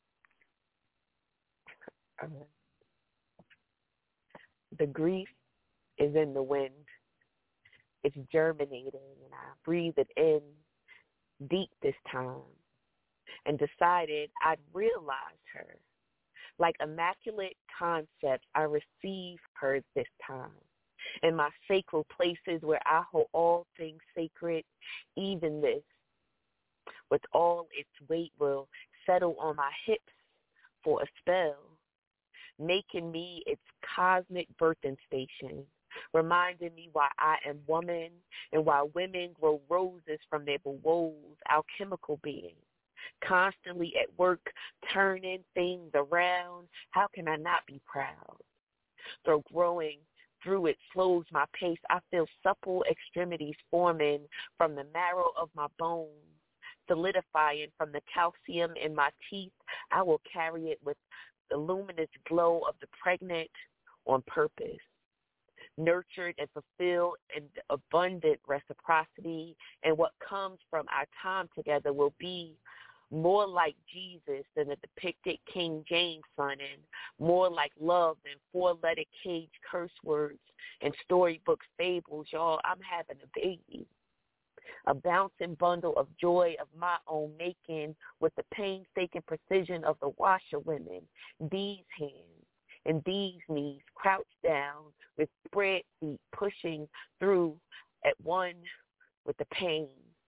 The grief is in the wind. It's germinating, and I breathe it in deep this time and decided I'd realize her. Like immaculate concepts, I receive her this time. In my sacred places where I hold all things sacred, even this, with all its weight, will settle on my hips for a spell, making me its cosmic birthing station, reminding me why I am woman and why women grow roses from their woes, alchemical being, constantly at work, turning things around. How can I not be proud? Though growing through it slows my pace, I feel supple extremities forming from the marrow of my bones, solidifying from the calcium in my teeth. I will carry it with the luminous glow of the pregnant on purpose, nurtured and fulfilled in abundant reciprocity, and what comes from our time together will be more like Jesus than the depicted King James sonning, more like love than four-letter cage curse words and storybook fables. Y'all, I'm having a baby, a bouncing bundle of joy of my own making with the painstaking precision of the washerwomen. These hands and these knees crouched down with spread feet pushing through at one with the pain.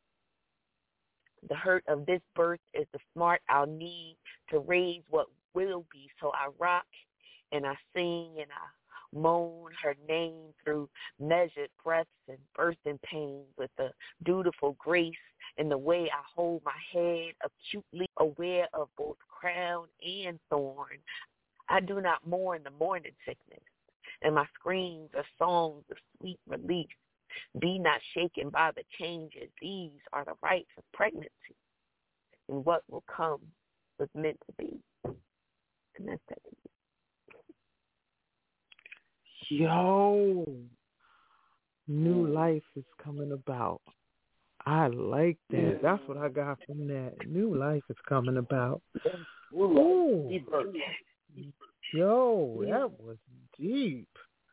The hurt of this birth is the smart I'll need to raise what will be. So I rock and I sing and I moan her name through measured breaths and birthing pains with the dutiful grace in the way I hold my head, acutely aware of both crown and thorn. I do not mourn the morning sickness, and my screams are songs of sweet relief. Be not shaken by the changes. These are the rites of pregnancy, and what will come was meant to be. And that's that. Yo, new life is coming about. I like that. That's what I got from that. New life is coming about. Ooh. Yo, that was deep.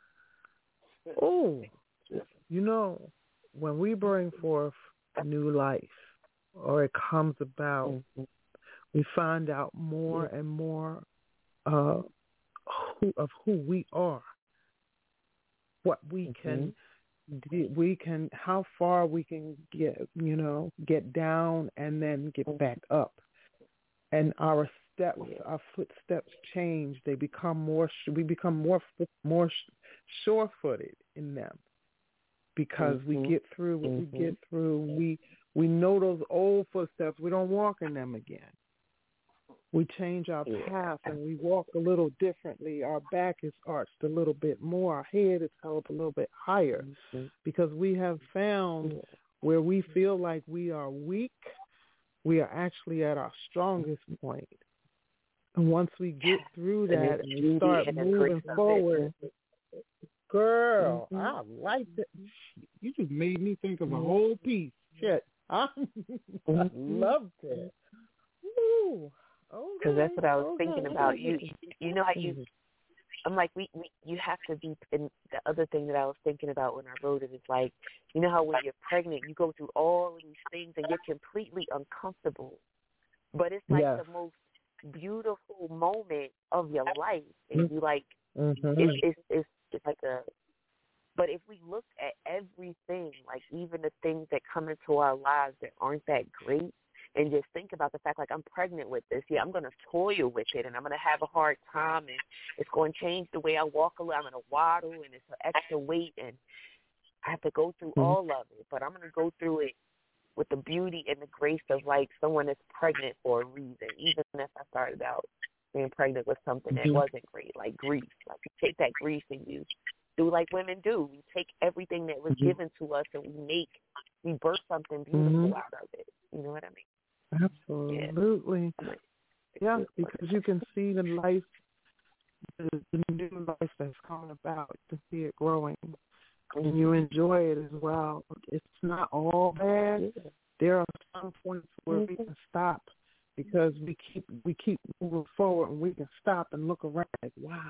Oh, you know, when we bring forth new life or it comes about, mm-hmm. we find out more and more uh, who, of who we are, what we mm-hmm. can, we can, how far we can get, you know, get down and then get back up. And our steps, our footsteps change. They become more, we become more, more sure-footed in them. Because mm-hmm. we get through what mm-hmm. we get through. We we know those old footsteps. We don't walk in them again. We change our yeah. path and we walk a little differently. Our back is arched a little bit more. Our head is held a little bit higher mm-hmm. because we have found yeah. where we feel like we are weak, we are actually at our strongest point. And once we get through that and we start moving forward, girl, mm-hmm. I like that. You just made me think of a whole piece. Shit. I, I loved it. Ooh, Because that's what I was thinking about. You, you know how you. I'm like, we, we, you have to be. And the other thing that I was thinking about when I wrote it is like, you know how when you're pregnant, you go through all of these things and you're completely uncomfortable, but it's like yes. the most beautiful moment of your life, and you like, mm-hmm. it's, it's it's it's like a. But if we look at everything, like even the things that come into our lives that aren't that great, and just think about the fact, like, I'm pregnant with this. Yeah, I'm going to toil with it, and I'm going to have a hard time, and it's going to change the way I walk a little. I'm going to waddle, and it's an extra weight, and I have to go through mm-hmm. all of it. But I'm going to go through it with the beauty and the grace of, like, someone that's pregnant for a reason, even if I started out being pregnant with something that mm-hmm. wasn't great, like grief. Like, you take that grief and you do like women do. We take everything that was mm-hmm. given to us, and we make, we birth something beautiful mm-hmm. out of it. You know what I mean? Absolutely. Yeah, yeah, because you can see the life, the, the new life that's coming about. You can see it growing, and you enjoy it as well. It's not all bad. There are some points where we can stop because we keep we keep moving forward, and we can stop and look around like, wow,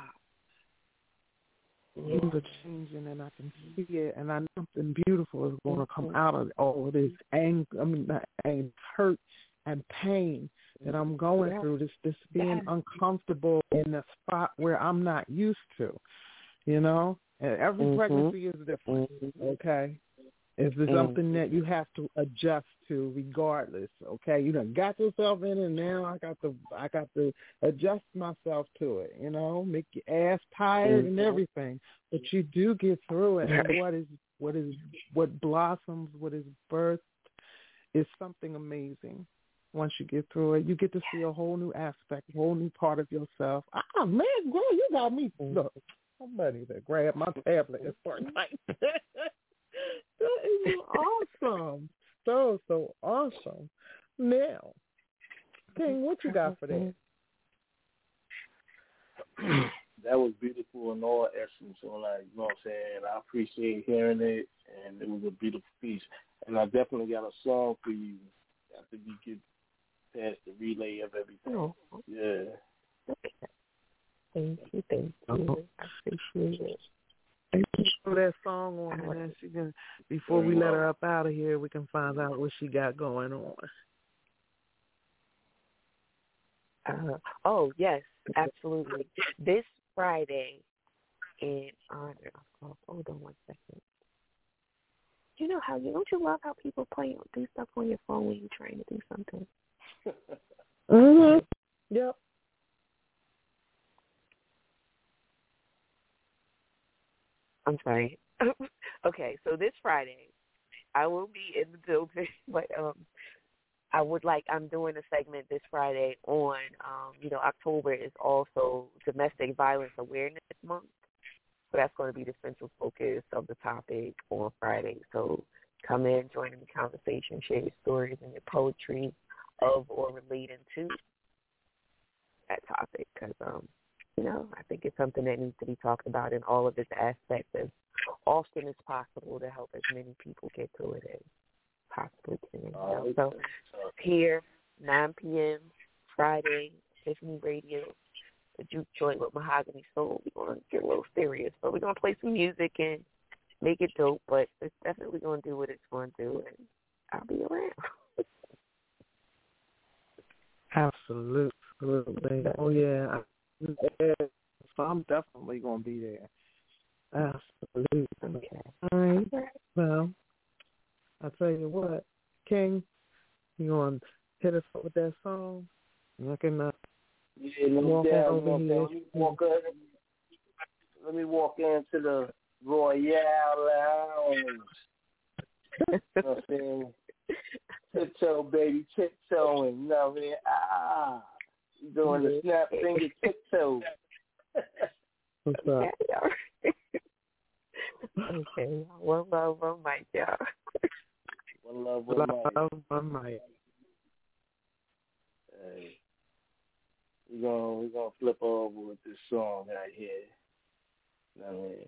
things are changing, and I can see it, and I know something beautiful is going to come out of all of this anger, I mean, not anger, hurt and pain that I'm going yeah. through, this this being yeah. uncomfortable in a spot where I'm not used to, you know? And every mm-hmm. pregnancy is different, okay? It's mm-hmm. something that you have to adjust to regardless, okay? You done got yourself in, and now I got to I got to adjust myself to it, you know, make your ass tired mm-hmm. and everything. But you do get through it, and what is what is what blossoms, what is birthed is something amazing. Once you get through it, you get to see a whole new aspect, a whole new part of yourself. Ah, man, girl, you got me. Look, somebody that grab my tablet and start typing. That is awesome. So, so awesome. Now, King, what you got for that? That was beautiful in all essence. So, like, you know what I'm saying? I appreciate hearing it, and it was a beautiful piece. And I definitely got a song for you after you get past the relay of everything. Oh. Yeah. Okay. Thank you, thank you. I appreciate it. And you throw that song on, and then she can, before we let her up out of here, we can find out what she got going on. Uh, oh, yes, absolutely. This Friday, in honor of, hold on one second. You know how, you don't you love how people play, do stuff on your phone when you're trying to do something? Mm-hmm. Yep. I'm sorry. Okay, so this Friday, I will be in the building, but um, I would like, I'm doing a segment this Friday on, um, you know, October is also Domestic Violence Awareness Month. So that's going to be the central focus of the topic on Friday. So come in, join in the conversation, share your stories and your poetry of or relating to that topic because, um, you know, I think it's something that needs to be talked about in all of its aspects as often as possible to help as many people get through it as possibly can. You know? So here, nine p.m. Friday, Tiffany Radio, the Juke Joint with Mahogany Soul. We're going to get a little serious, but we're going to play some music and make it dope, but it's definitely going to do what it's going to do, and I'll be around. Absolutely. Oh, yeah. So I'm definitely going to be there. Absolutely. Okay. All right. Well, I'll tell you what, King, you going to hit us up with that song? I can uh, yeah, no walk doubt, over no here. Let me walk, in, let me walk into the Royale Lounge. You know what I'm saying? Tiptoe, baby, tiptoeing. You know what I mean? Ah, you doing the snap finger tiptoe. What's up? Okay, one love, one mic, y'all. One love, one mic. One mic. Hey, we're gonna we're gonna flip over with this song right here. You know what I mean?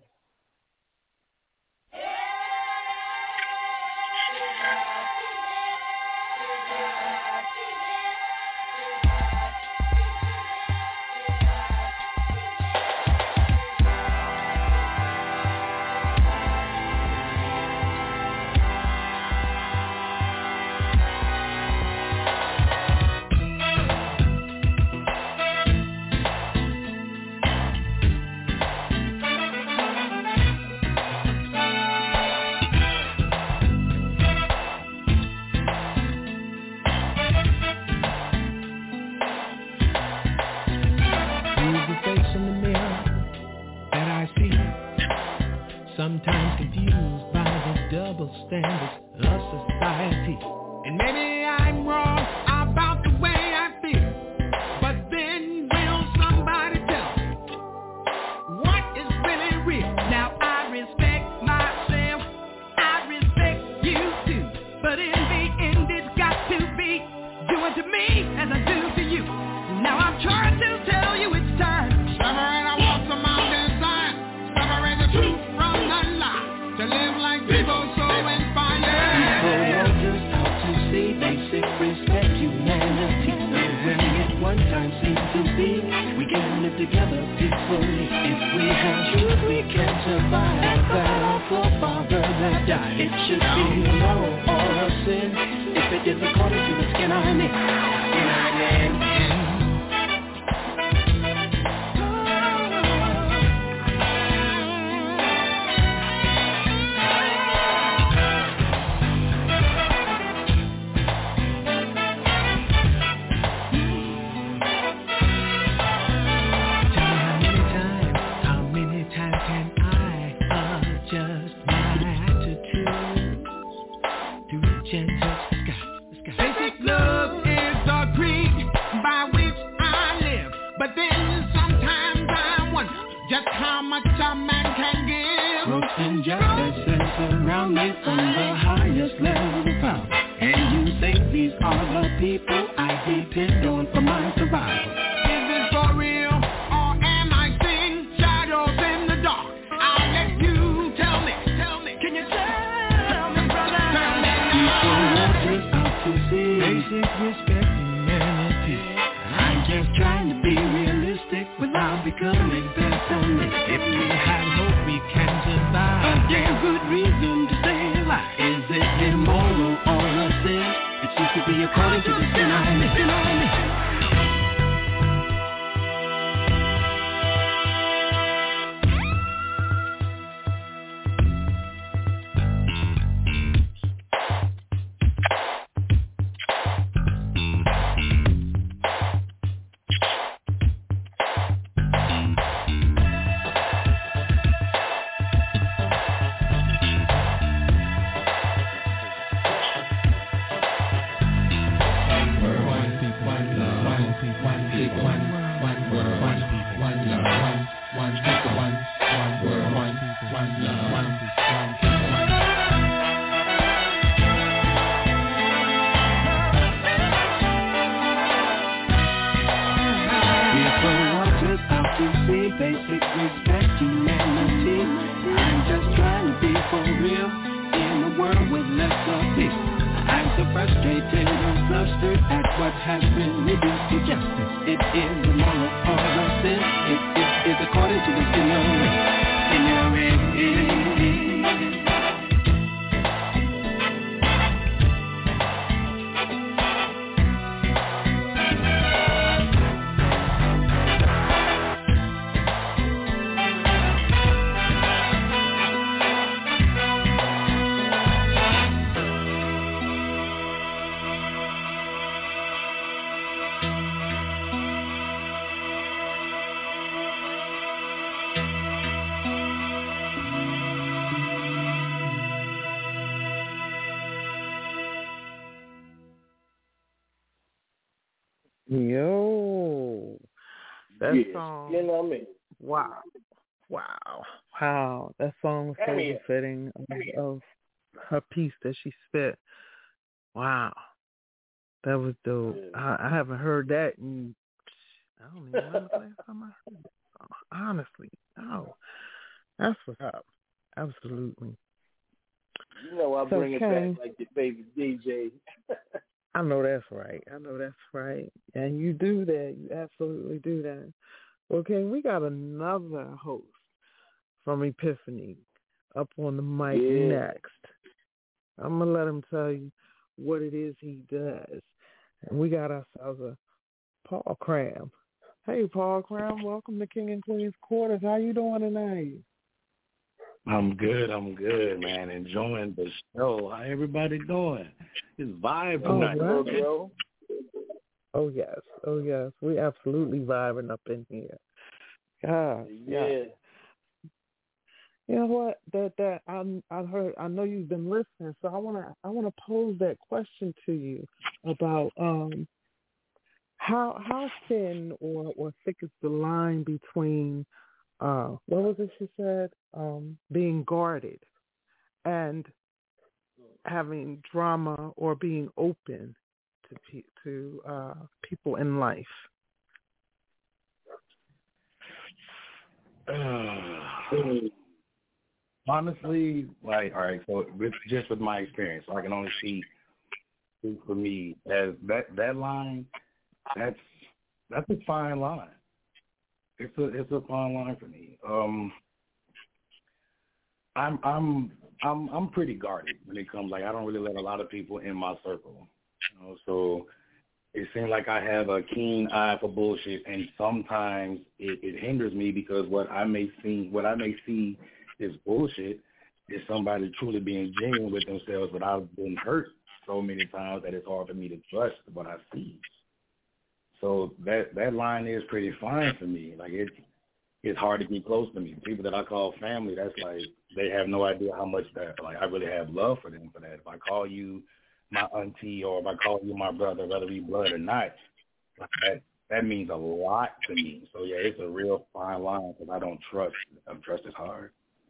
together peacefully. If we have truth, we can survive. Battle for father that died. It should be moral or a sin. If it is according to the skin I'm in, skin I'm in. Around me from the highest level of power. And you say these are the people I depend on for my survival. Is this for real, or am I seeing shadows in the dark? I'll let you tell me, tell me. Can you tell me, brother? Tell me now. People just out to see basic respect and humanity. I'm just trying to be realistic without becoming pessimistic. If we have hope, we can survive. A damn good reason to stay alive. Is it immoral or a sin? It seems to be according to the sin I live. Sin I live. Yo, that yes. song. You know what I mean? Wow, wow, wow. That song was so befitting of, of her piece that she spit. Wow, that was dope. Yeah. I, I haven't heard that in, I don't even remember the last time I heard it. Honestly, no. That's what's up. Absolutely. You know I so bring Ken, it back like your favorite D J. I know that's right. I know that's right. And you do that. You absolutely do that. Well, Ken, we got another host from Epiphany up on the mic yeah. next. I'm going to let him tell you what it is he does. And we got ourselves a Paul Cram. Hey, Paul Cram, welcome to King and Queen's Quarters. How you doing tonight? I'm good. I'm good, man. Enjoying the show. How everybody doing? It's vibe tonight. Oh, bro. oh yes. Oh yes. We absolutely vibing up in here. God, yeah. yeah. You know what? That that I I heard. I know you've been listening, so I wanna I wanna pose that question to you about um how how thin or or thick is the line between uh what was it she said um being guarded and having drama or being open to pe- to uh, people in life. Uh, honestly, like, all right, so with, just with my experience, I can only see for me as that that line. That's that's a fine line. it's a it's a fine line for me. Um, I'm I'm I'm I'm pretty guarded when it comes. Like I don't really let a lot of people in my circle. You know, so it seems like I have a keen eye for bullshit, and sometimes it, it hinders me because what I may see what I may see is bullshit is somebody truly being genuine with themselves, but I've been hurt so many times that it's hard for me to trust what I see. So that that line is pretty fine for me. Like it, it's hard to get close to me. People that I call family, that's like they have no idea how much that like I really have love for them for that. If I call you my auntie or if I call you my brother, whether we blood or not, like that that means a lot to me. So yeah, it's a real fine line because I don't trust. I trust is hard.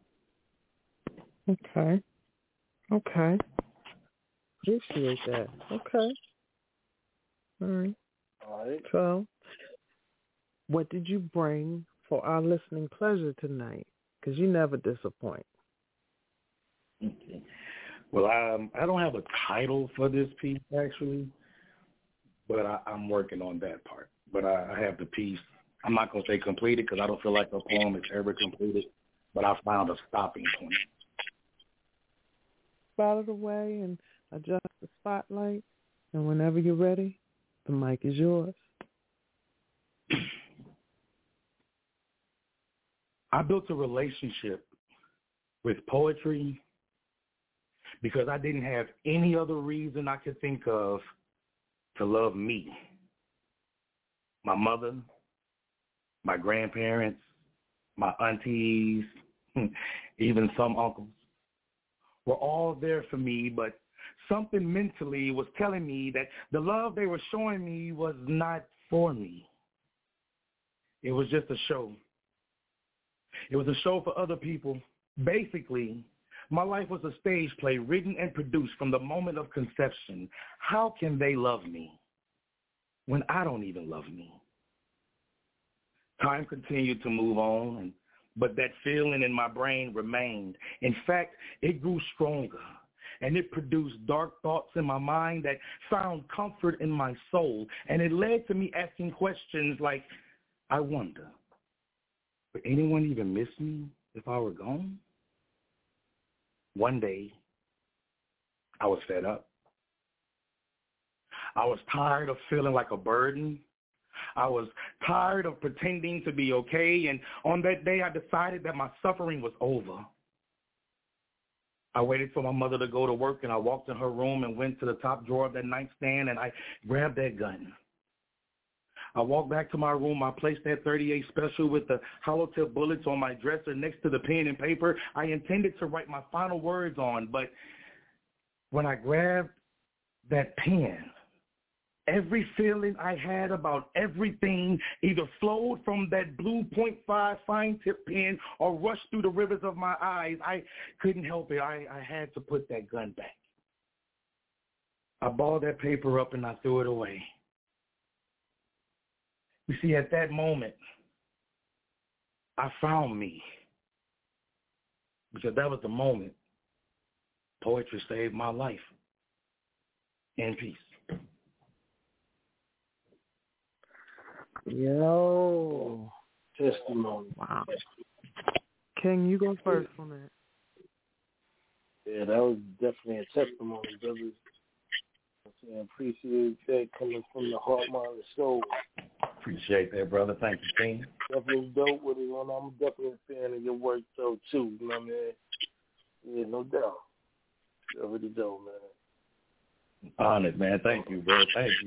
Okay. Okay. Appreciate that. Okay. All right. All right. So, what did you bring for our listening pleasure tonight? Because you never disappoint. Okay. Well, um, I don't have a title for this piece, actually, but I, I'm working on that part. But I, I have the piece. I'm not going to say completed because I don't feel like a poem is ever completed, but I found a stopping point. Out of the way and adjust the spotlight, and whenever you're ready, the mic is yours. I built a relationship with poetry because I didn't have any other reason I could think of to love me. My mother, my grandparents, my aunties, even some uncles were all there for me, but something mentally was telling me that the love they were showing me was not for me. It was just a show. It was a show for other people. Basically, my life was a stage play written and produced from the moment of conception. How can they love me when I don't even love me? Time continued to move on, and but that feeling in my brain remained. In fact, it grew stronger, and it produced dark thoughts in my mind that found comfort in my soul, and it led to me asking questions like, I wonder, would anyone even miss me if I were gone? One day, I was fed up. I was tired of feeling like a burden. I was tired of pretending to be okay, and on that day I decided that my suffering was over. I waited for my mother to go to work, and I walked in her room and went to the top drawer of that nightstand, and I grabbed that gun. I walked back to my room. I placed that thirty-eight special with the hollow tip bullets on my dresser next to the pen and paper I intended to write my final words on, but when I grabbed that pen, every feeling I had about everything either flowed from that blue point five fine tip pen or rushed through the rivers of my eyes. I couldn't help it. I, I had to put that gun back. I balled that paper up and I threw it away. You see, at that moment, I found me. Because that was the moment poetry saved my life. In peace. Yo. Testimony. Wow. King, you go first on that. Yeah, that was definitely a testimony, brothers. I appreciate that coming from the heart, mind, and soul. Appreciate that, brother. Thank you, King. Definitely dope with it, and I'm definitely a fan of your work, though, too. You know what I mean? Yeah, no doubt. Definitely dope, man. Honored, man. Thank you, bro. Thank you.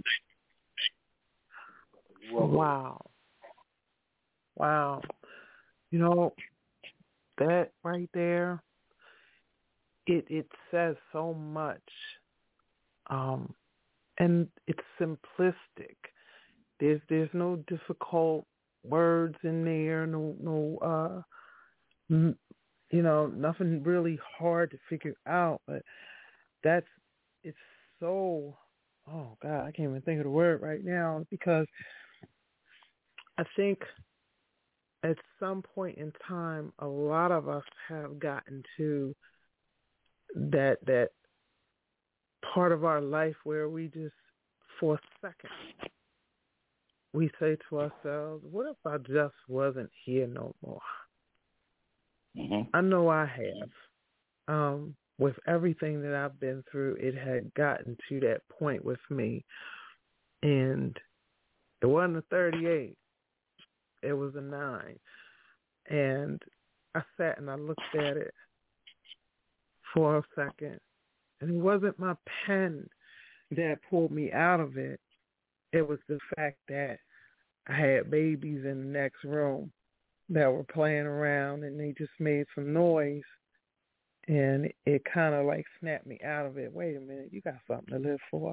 Wow. Wow. You know, that right there, it it says so much. Um, and it's simplistic. There's there's no difficult words in there, no no uh m- you know, nothing really hard to figure out, but that's it's so oh God, I can't even think of the word right now because I think at some point in time, a lot of us have gotten to that that part of our life where we just, for a second, we say to ourselves, what if I just wasn't here no more? Mm-hmm. I know I have. Um, with everything that I've been through, it had gotten to that point with me. And it wasn't a thirty-eight. It was a nine. And I sat and I looked at it for a second. And it wasn't my pen that pulled me out of it. It was the fact that I had babies in the next room that were playing around, and they just made some noise. And it kind of like snapped me out of it. Wait a minute, you got something to live for.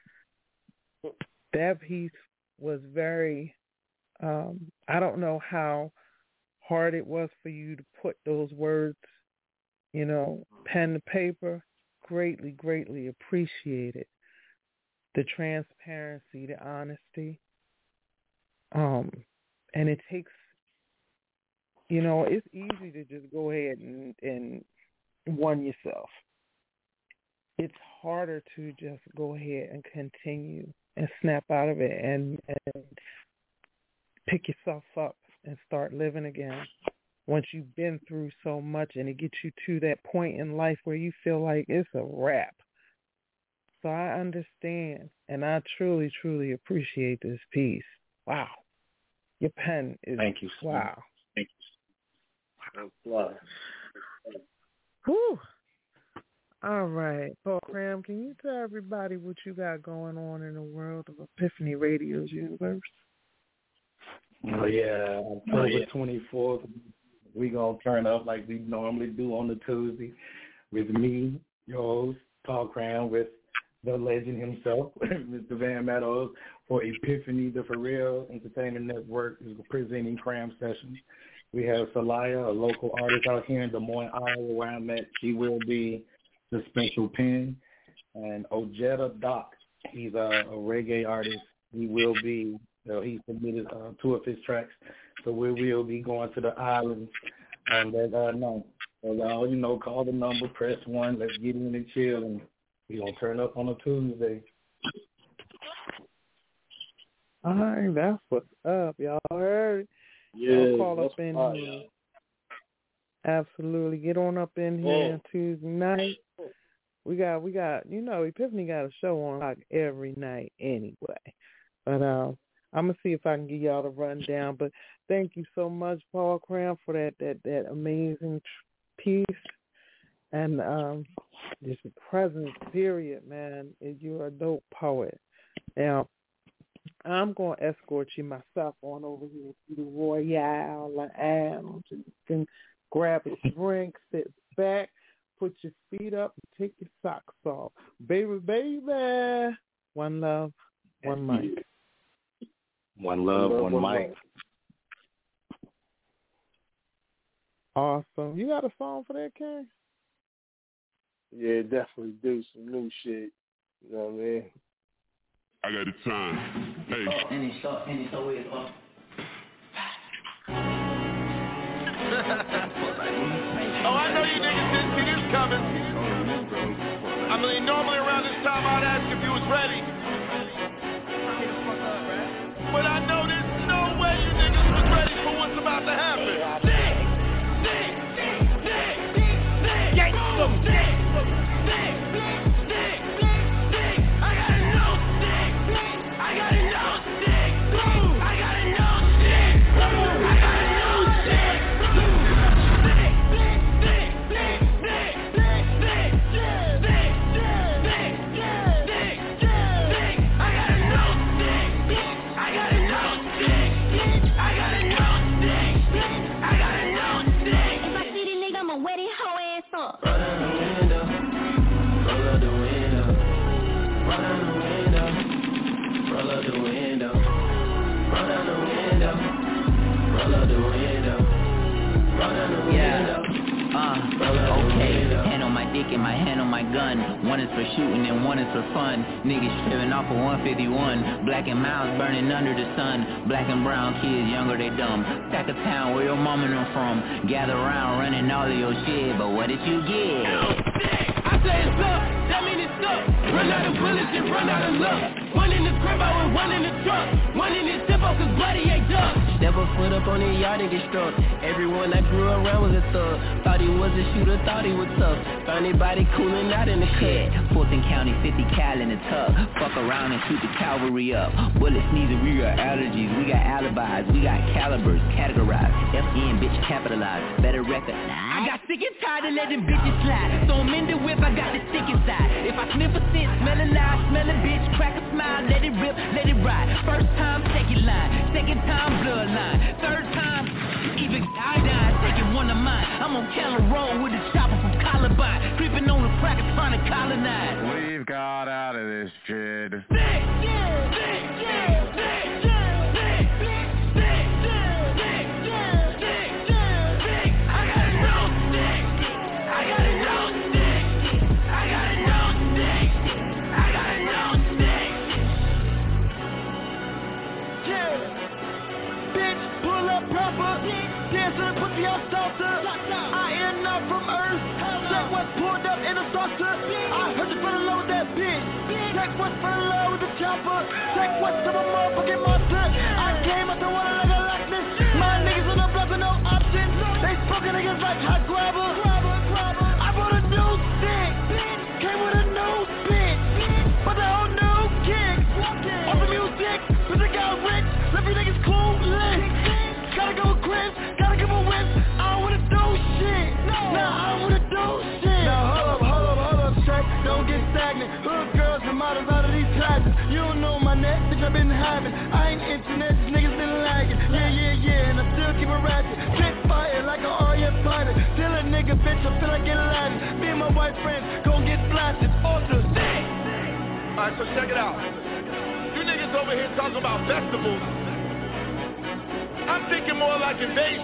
That piece was very, um, I don't know how hard it was for you to put those words, you know, pen to paper. Greatly, greatly appreciated. The transparency, the honesty. Um, and it takes, you know, it's easy to just go ahead and, and one yourself. It's harder to just go ahead and continue and snap out of it and, and pick yourself up and start living again. Once you've been through so much and it gets you to that point in life where you feel like it's a wrap. So I understand, and I truly, truly appreciate this piece. Wow. Your pen is, Thank you. Wow. Thank you. Wow. Whew. All right. Paul Cram, can you tell everybody what you got going on in the world of Epiphany Radio's universe? Oh, yeah. October twenty-fourth, we going to turn up like we normally do on the Tuesday with me, your host, Paul Cram, with the legend himself, Mister Van Meadows, for Epiphany, the For Real Entertainment Network is presenting Cram Sessions. We have Salaya, a local artist out here in Des Moines, Iowa, where I'm at. She will be the special pin. And Ojeda Doc, he's a, a reggae artist. He will be, uh, he submitted uh, two of his tracks. So we will be going to the islands on that uh, night. So y'all, you know, call the number, press one, let's get in and chill, and we're going to turn up on a Tuesday. All right, that's what's up. Y'all heard? Yeah, y'all call up in fine, here. y'all. Absolutely. Get on up in here Yeah. Tuesday night. We got, we got, you know, Epiphany got a show on like every night anyway. But uh, I'm going to see if I can get y'all the rundown. But thank you so much, Paul Cram, for that, that, that amazing piece. And um, just presence, period, man. You're a dope poet. Now, I'm going to escort you myself on over here to the Royale Lounge. You can grab a drink, sit back, put your feet up, and take your socks off. Baby, baby. One love, one mic. One love, one, one mic. Awesome. You got a song for that, Ken? Yeah, definitely do some new shit. You know what I mean? I got the time. Hey. Oh, and it's up, and it's always up. Oh, I know you niggas didn't see this coming. I mean, normally around this time I'd ask if you was ready. But I know there's no way you niggas was ready for what's about to happen. Sick, sick, sick, sick, sick, gangsta, sick, sick, sick, sick. I gotta know sick. I gotta know sick. I gotta know sick. I gotta know sick. And my hand on my gun. One is for shooting and one is for fun. Niggas tripping off of one fifty-one. Black and miles burning under the sun. Black and brown kids, younger they dumb. Sack of town, where your mama them from. Gather around running all of your shit, but what did you get? I say it's up, that mean it's up. Run out of bullets and run out of luck. One in the crib, I with one in the truck. One in the zippo, up on the yard and get struck. Everyone I grew around was a thug. Thought he was a shooter, thought he was tough. Found his body cooling out in the cut. Fulton County, fifty cal in the tub. Fuck around and shoot the cavalry up. Bullet sneezing, we got allergies. We got alibis, we got calibers. Categorized, F N, bitch, capitalized. Better record. I got sick and tired of letting bitches slide. So I'm in the whip, I got the stick inside. If I sniff a scent, smell a lie, smell a bitch, crack a smile, let it rip, let it ride. First time, second line. Second time, bloodline. Third time, even iodine. Taking one of mine. I'm on Keller Road with a chopper from Columbine. Creeping on the crackers trying to colonize. We've got out of this, Jid. Dancing, put the salsa. I am not from Earth. Jack West pulled up in a saucer. I heard you fell in love with that bitch. Jack West fell in love with the chopper. Jack West to my motherfucking monster. I came out the water like a likeness. My niggas on the block with no options. They spoken against like hot grabber. I bought a new stick. Came with a new bitch. But the whole new kick. On the music, but they got rich. Left you niggas clueless. Gotta go with Chris, gotta give a win. I don't wanna do shit. Nah, I don't wanna do shit. Now hold up, hold up, hold up, check. Don't get stagnant. Hood girls and models out of these classes. You don't know my net, bitch, I've been having. I ain't internet, these niggas been lagging. Yeah, yeah, yeah, and I still keep it ratchet. Spit fire like an R F pilot. Still a nigga, bitch, I feel like getting Latin. Me and my white friends gon' get blasted. Off the stick. Alright, so check it out. You niggas over here talking about festivals. I'm thinking more like invasion.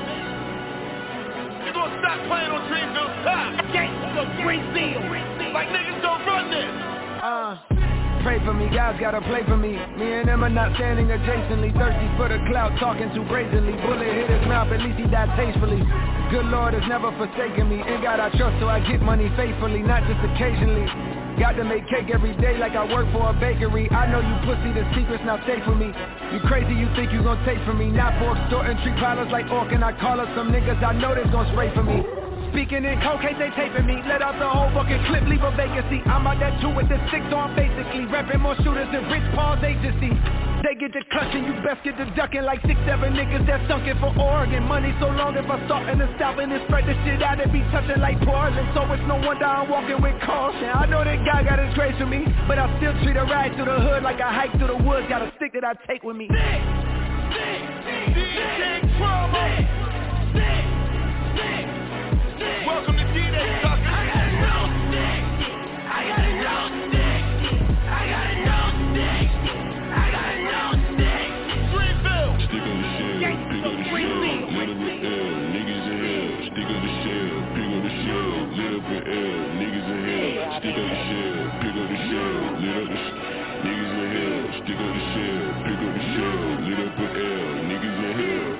You gonna stop playing on Dreamville top. Gangsta Greenfield. Like niggas don't run this. Uh, pray for me, guys gotta play for me. Me and them are not standing adjacently. Thirsty for the clout, talking too brazenly. Bullet hit his mouth, at least he died tastefully. Good Lord has never forsaken me. In God I trust, so I get money faithfully, not just occasionally. Got to make cake every day like I work for a bakery. I know you pussy, the secret's not safe for me. You crazy, you think you gon' take from me. Not for extorting tree pilots like Orc and I call up some niggas I know that's gon' spray for me. Speaking in cold case, they taping me. Let out the whole fucking clip, leave a vacancy. I'm out that two with the six on basically. Repping more shooters than Rich Paul's agency. They get the clutching, you best get the ducking like six, seven niggas that's sunken for Oregon. Money so long if I start in the south and then spread the shit out, it be touching like Portland. So it's no wonder I'm walking with caution. I know that guy got his grace for me, but I still treat a ride through the hood like I hike through the woods. Got a stick that I take with me. Stick, stick, stick, D J Trouble. Stick, stick, stick. Welcome to D-Day, suckers. I got it no stick. I got it no stick. I got it no stick. I got it no stick. Greenville. Stick on the shell, pick up the shell, lit up with L, niggas in hell. Stick on the shell, pick up the shell, lit up with L, niggas in hell. Stick on the shell, pick up the shell, lit up the niggas in hell. Stick on the shell, pick up the shell, lit up with L, niggas in hell.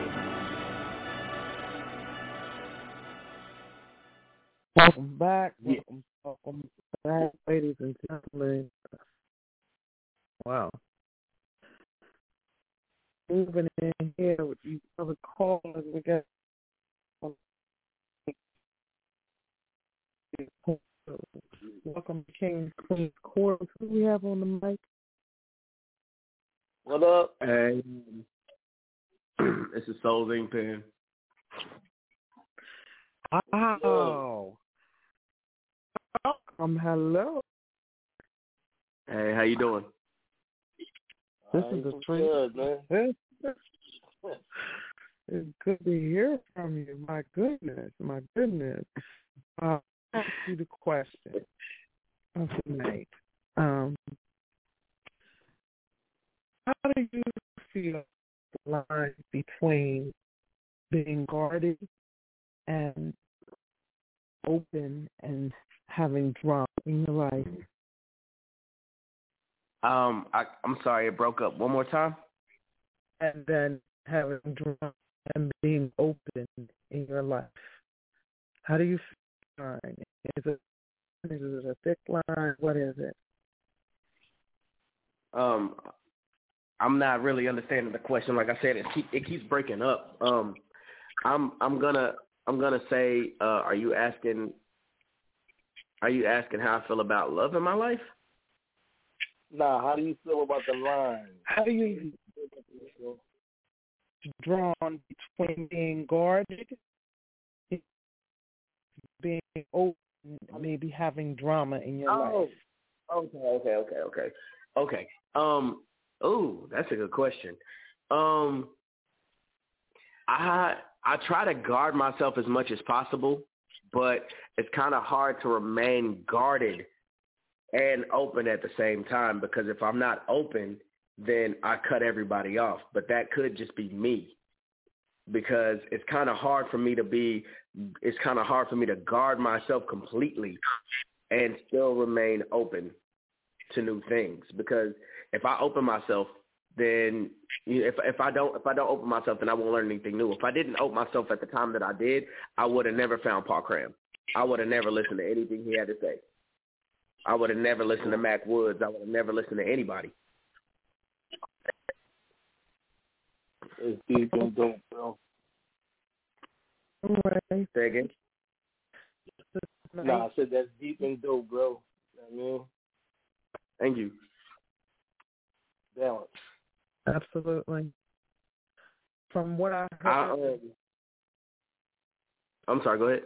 Welcome back. Welcome, welcome back, ladies and gentlemen. Wow. Moving in here with these other callers, we got welcome to King's Queen's Court. Who do we have on the mic? What up? Hey, it's a Soul Ink Pen. Wow. Welcome, hello. Hey, how you doing? This is a treat. Good, man. It's good to hear from you. My goodness, my goodness. Uh, I'll ask you the question of tonight. Um, how do you feel the line between being guarded and open and having drama in your life? Um, I, I'm sorry, it broke up. One more time. And then having drama and being open in your life. How do you feel? Is it is it a thick line? What is it? Um, I'm not really understanding the question. Like I said, it keep, it keeps breaking up. Um, I'm I'm gonna I'm gonna say, uh, are you asking? Are you asking how I feel about love in my life? Nah, how do you feel about the line? How do you drawn between being guarded, being open, maybe having drama in your oh, life? Okay, okay, okay, okay, okay. Um, ooh, that's a good question. Um, I I try to guard myself as much as possible, but it's kind of hard to remain guarded and open at the same time, because if I'm not open, then I cut everybody off. But that could just be me, because it's kind of hard for me to be, it's kind of hard for me to guard myself completely and still remain open to new things. Because if I open myself, then if if I don't if I don't open myself, then I won't learn anything new. If I didn't open myself at the time that I did, I would have never found Paul Cram. I would have never listened to anything he had to say. I would have never listened to Mac Woods. I would have never listened to anybody. It's deep and dope, bro. Right. Say again? Nah, I said that's deep and dope, bro. You know what I mean? Thank you. Balance. Absolutely. From what I heard, I, um, I'm sorry. Go ahead.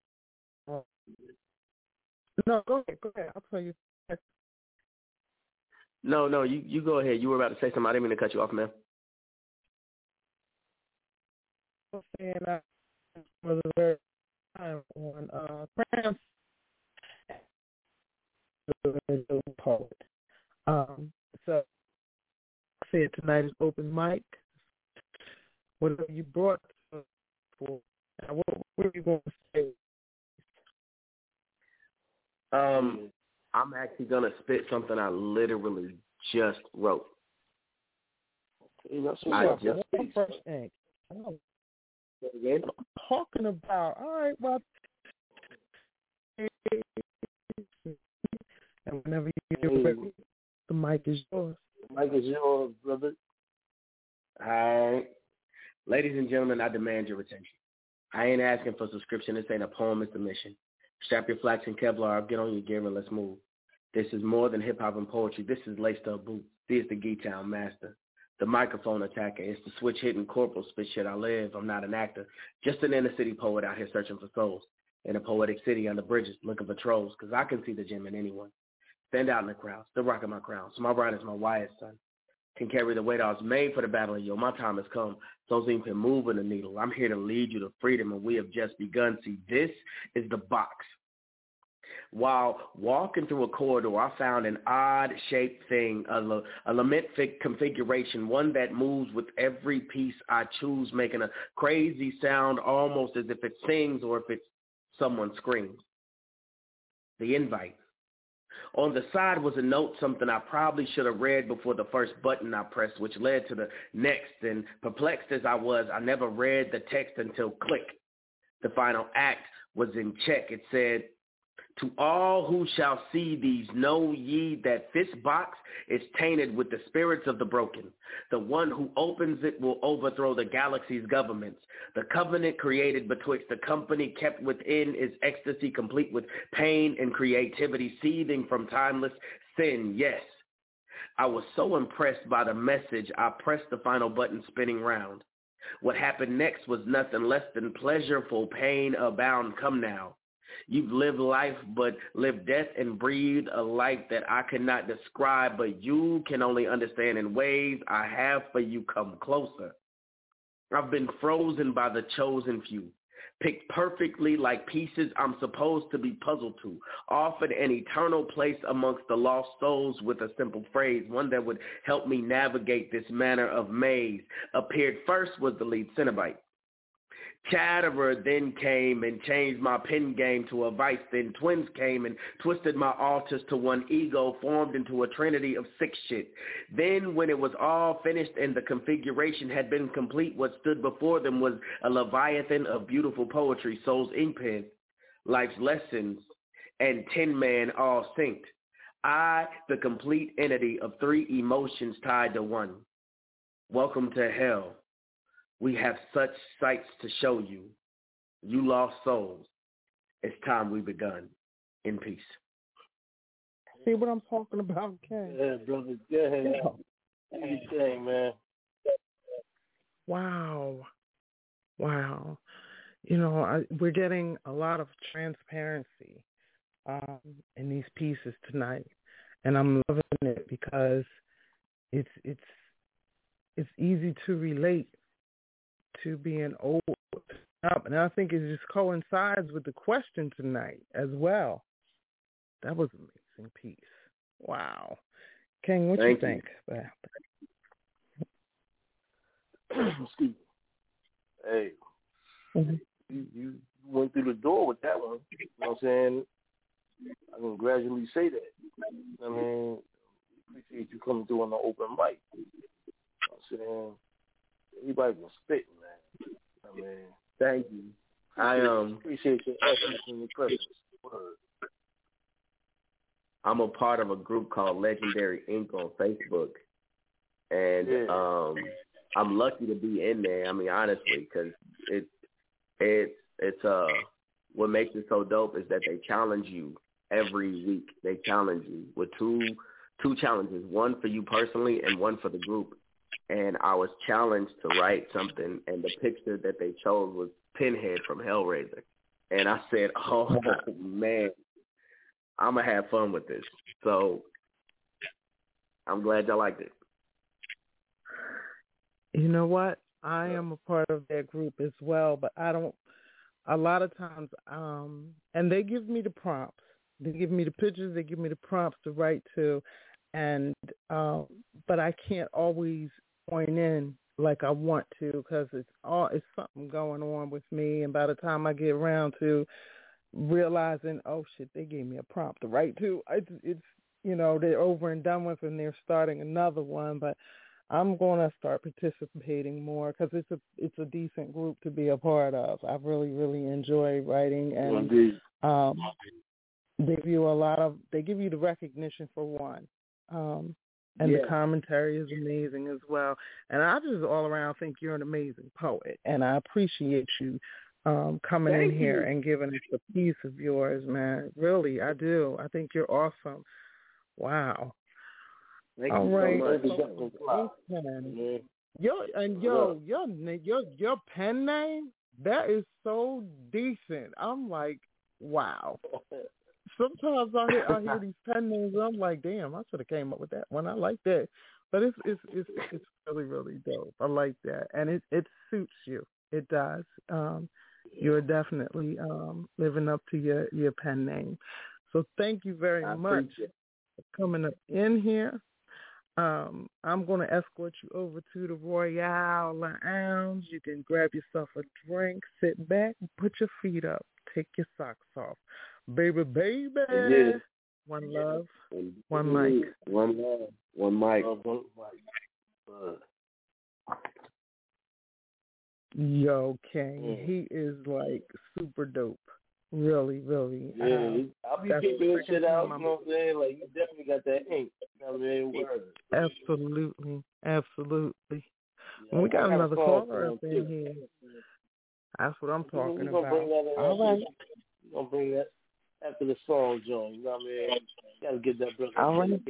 No, go ahead. Go ahead. I'll tell you. No, no, you, you go ahead. You were about to say something. I didn't mean to cut you off, man. I was saying that for the very time on uh, Cram, the poet. Um, so I said tonight is open mic. Whatever you brought for, what, what are you going to say? Um, I'm actually gonna spit something I literally just wrote. I just first thing. Again? Talking about, all right, well, and whenever you're ready, the mic is yours. The mic is yours, brother. All right. Ladies and gentlemen, I demand your attention. I ain't asking for subscription. This ain't a poem, it's a mission. Strap your flax and Kevlar up, get on your gear, and let's move. This is more than hip-hop and poetry. This is laced up boots. This is the G-Town master. The microphone attacker. It's the switch-hitting corporal spit shit I live. I'm not an actor. Just an inner-city poet out here searching for souls. In a poetic city under bridges, looking for trolls, because I can see the gem in anyone. Stand out in the crowd, still rocking my crown. So my bride is my Wyatt son. Can carry the weight I was made for the battle, and yo, my time has come. Zozine can move in the needle. I'm here to lead you to freedom, and we have just begun. See, this is the box. While walking through a corridor, I found an odd-shaped thing, a, la- a lament-fit configuration, one that moves with every piece I choose, making a crazy sound almost as if it sings or if it's someone screams. The invite. On the side was a note, something I probably should have read before the first button I pressed, which led to the next. And perplexed as I was, I never read the text until click. The final act was in check. It said, to all who shall see these, know ye that this box is tainted with the spirits of the broken. The one who opens it will overthrow the galaxy's governments. The covenant created betwixt the company kept within is ecstasy complete with pain and creativity seething from timeless sin. Yes, I was so impressed by the message, I pressed the final button spinning round. What happened next was nothing less than pleasureful pain abound. Come now. You've lived life, but lived death and breathed a life that I cannot describe, but you can only understand in ways I have for you. Come closer. I've been frozen by the chosen few, picked perfectly like pieces I'm supposed to be puzzled to, offered an eternal place amongst the lost souls with a simple phrase, one that would help me navigate this manner of maze. Appeared first was the lead Cenobite. Chatterer then came and changed my pen game to a vice. Then twins came and twisted my altars to one ego, formed into a trinity of six shit. Then when it was all finished and the configuration had been complete, what stood before them was a leviathan of beautiful poetry, soul's ink pen, life's lessons, and ten man all synced. I, the complete entity of three emotions tied to one. welcome to hell. We have such sights to show you. You lost souls. It's time we begun. In peace. See what I'm talking about, Ken? Yeah, brother. Go ahead. What you saying, man? Wow. Wow. You know, I, we're getting a lot of transparency um, in these pieces tonight, and I'm loving it because it's it's it's easy to relate to being old up, and I think it just coincides with the question tonight as well. That was an amazing piece. Wow, King, what Thank you think? Excuse me. Hey, mm-hmm. you, you went through the door with that one. You know what I'm saying? I can gradually say that. I mean, appreciate you coming through on the open mic. You know what I'm saying? Everybody can spit, man. I mean, thank you. I um appreciate your essence and your presence. Word. I'm a part of a group called Legendary Incorporated on Facebook, and yeah. um, I'm lucky to be in there. I mean, honestly, because it's it's it's uh what makes it so dope is that they challenge you every week. They challenge you with two two challenges, one for you personally and one for the group. And I was challenged to write something, and the picture that they chose was Pinhead from Hellraiser. And I said, oh, man, I'm going to have fun with this. So I'm glad y'all liked it. You know what? I am a part of that group as well, but I don't, a lot of times, um, and they give me the prompts. They give me the pictures, they give me the prompts to write to, and, um, but I can't always point in like I want to because it's all, it's something going on with me, and by the time I get around to realizing, oh shit, they gave me a prompt to write to, it's, it's you know, they're over and done with and they're starting another one, but I'm going to start participating more because it's a it's a decent group to be a part of. I really really enjoy writing, and um, they give you a lot of they give you the recognition for one, um, and yeah. the commentary is amazing as well. And I just all around think you're an amazing poet, and I appreciate you um, coming Thank in here you. and giving us a piece of yours, man. Really, I do. I think you're awesome. Wow. Thank All you right. so much. Yeah. Yo, and yo, your your your pen name, that is so decent. I'm like, wow. Sometimes I hear I hear these pen names, and I'm like, damn, I should have came up with that one. I like that, but it's it's it's it's really really dope. I like that, and it it suits you. It does. Um, you're definitely um living up to your your pen name. So thank you very I much appreciate it. for coming up in here. Um, I'm going to escort you over to the Royale Lounge. You can grab yourself a drink, sit back, put your feet up, take your socks off. Baby, baby. Yeah. One love, one mic. One love, one mic. One mic. Uh, Yo, King, yeah. he is like super dope. Really, really. Yeah, um, I'll be kicking this shit out, you know what I'm saying? Like, you definitely got that ink. You know what I mean? Word. Absolutely, absolutely. Yeah, And we got, got another caller up in too. here. That's what I'm talking we're gonna about. Bring that in All right. We're going to bring that after the song, John. You know what I mean? You got to get that brother. All right.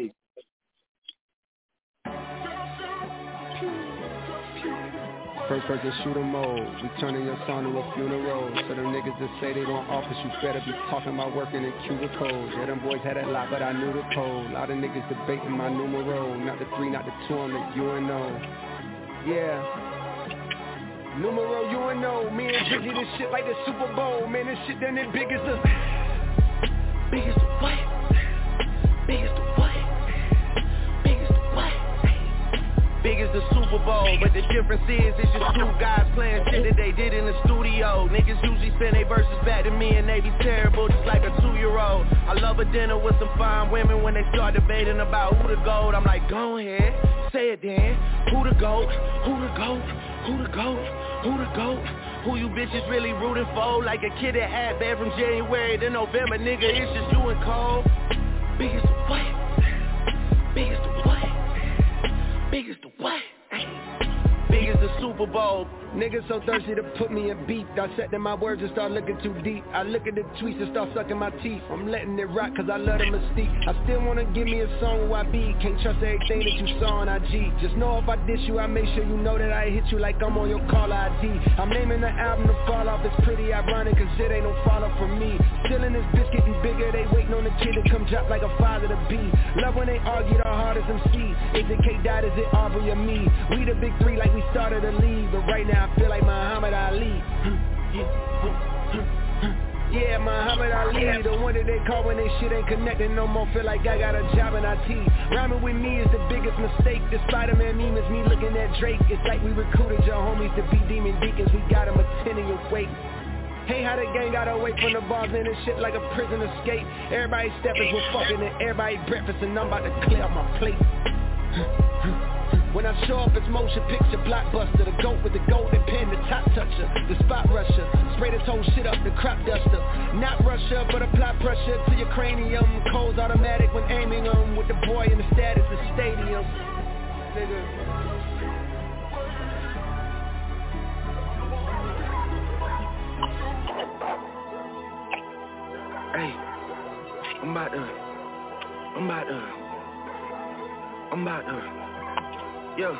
First person shooter mode, we turning your son to a funeral. So them niggas that say they want office, you better be talking about working in cubicles. Yeah, them boys had a lot, but I knew the code. A lot of niggas debating my numero, not the three, not the two, I'm the U N O. Yeah. Numero U N O, me and Drizzy this shit like the Super Bowl. Man, this shit done it big as the big as the what? Big as the what? Big as the what? Big as the Super Bowl, but the difference is it's just two guys playing shit that they did in the studio. Niggas usually send their verses back to me and they be terrible, just like a two-year-old. I love a dinner with some fine women. When they start debating about who the GOAT, I'm like, go ahead, say it then. Who the GOAT? Who the GOAT? Who the GOAT? Who the GOAT? Who you bitches really rooting for? Like a kid that had bad from January to November, nigga, it's just you and Cole. Big as the what? Big as the what? Big as the what? Ay. big as the Super Bowl. Niggas so thirsty to put me in beef. Dissecting my words and start looking too deep. I look at the tweets and start sucking my teeth. I'm letting it rock cause I love the mystique. I still wanna give me a song where I be. Can't trust everything that you saw on I G. Just know if I diss you, I make sure you know that I hit you like I'm on your caller I D. I'm naming the album to fall off. It's pretty ironic cause it ain't no follow from me. Still in this bitch getting bigger. They waiting on the kid to come drop like a father to be. Love when they argue the hardest M C. Is it K Dot, is it Aubrey or me? We the big three like we started the league. But right now I feel like Muhammad Ali. Yeah, Muhammad Ali, the one that they call when they shit ain't connecting no more. Feel like I got a job in I T. Rhyming with me is the biggest mistake. The Spider-Man meme is me looking at Drake. It's like we recruited your homies to be demon deacons. We got them attending your wake. Hey, how the gang got away from the bars and this shit like a prison escape. Everybody stepping, we're fucking and everybody breakfast and I'm about to clear up my plate. When I show up, it's motion picture blockbuster. The goat with the golden pen, the top toucher, the spot rusher. Spray this whole shit up, the crop duster. Not Russia, but apply pressure to your cranium. Cold's automatic when aiming them. With the boy in the status of stadium. Nigga. Hey, I'm about to, I'm about to, I'm about to. Yo,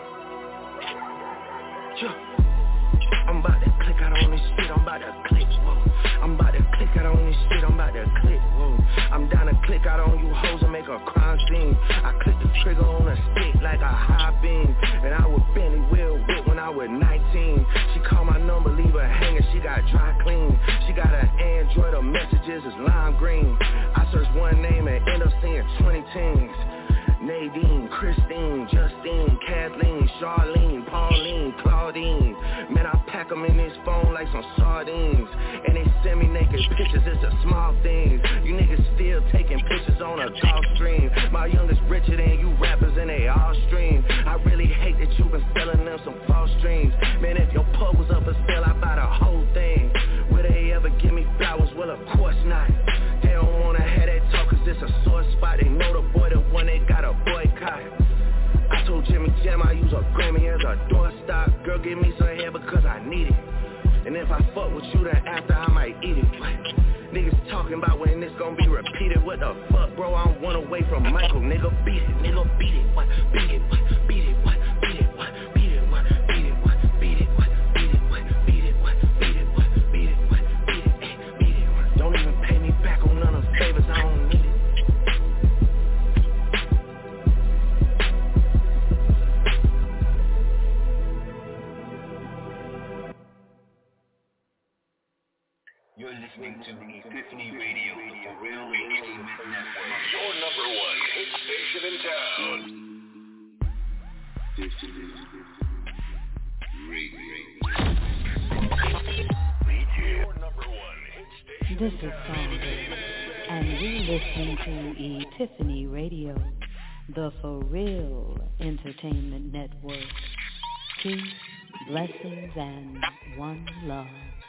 yo, I'm about to click out on this shit, I'm about to click, whoa. I'm about to click out on this shit, I'm about to click, whoa. I'm down to click out on you hoes and make a crime scene. I click the trigger on a stick like a high beam. And I was Benny Will Whip when I was nineteen. She called my number, leave her hanging, she got dry clean. She got an Android, her messages is lime green. I search one name and end up seeing twenty teens. Nadine, Christine, Justine, Kathleen, Charlene, Pauline, Claudine. Man, I pack them in this phone like some sardines. And they send me naked pictures, it's the small things. You niggas still taking pictures on a golf stream. My youngest richer than you rappers and they all stream. I really hate that you been selling them some false dreams. Man, if your pub was up for sale, I'd buy the whole thing. Will they ever give me flowers? Well, of course not. They don't wanna have that talk cause it's a sore spot. They know the boy the one they got a boycott. I told Jimmy Jam I use a Grammy as a doorstop. Girl, give me some hair because I need it. And if I fuck with you, then after I might eat it. What? Niggas talking about when this gon' be repeated. What the fuck, bro? I'm one away from Michael. Nigga, beat it. Nigga, beat it. What? Beat it. What? Beat it. What? Beat it. What? Beat it. What? Beat it. What? Beat it. What? Beat it. What? Beat it. What? Beat it. What? Beat it. What? Beat it. Hey, beat it. What? Don't even pay me back on none of the favors. I don't need it. You're listening to Epiphany Radio, the Real Entertainment Network. Your number one hit station in town. Epiphany Radio. Your number one hit station. This is Sandra, and you're listening to Epiphany Radio, the For Real Entertainment Network. Peace, blessings, and one love.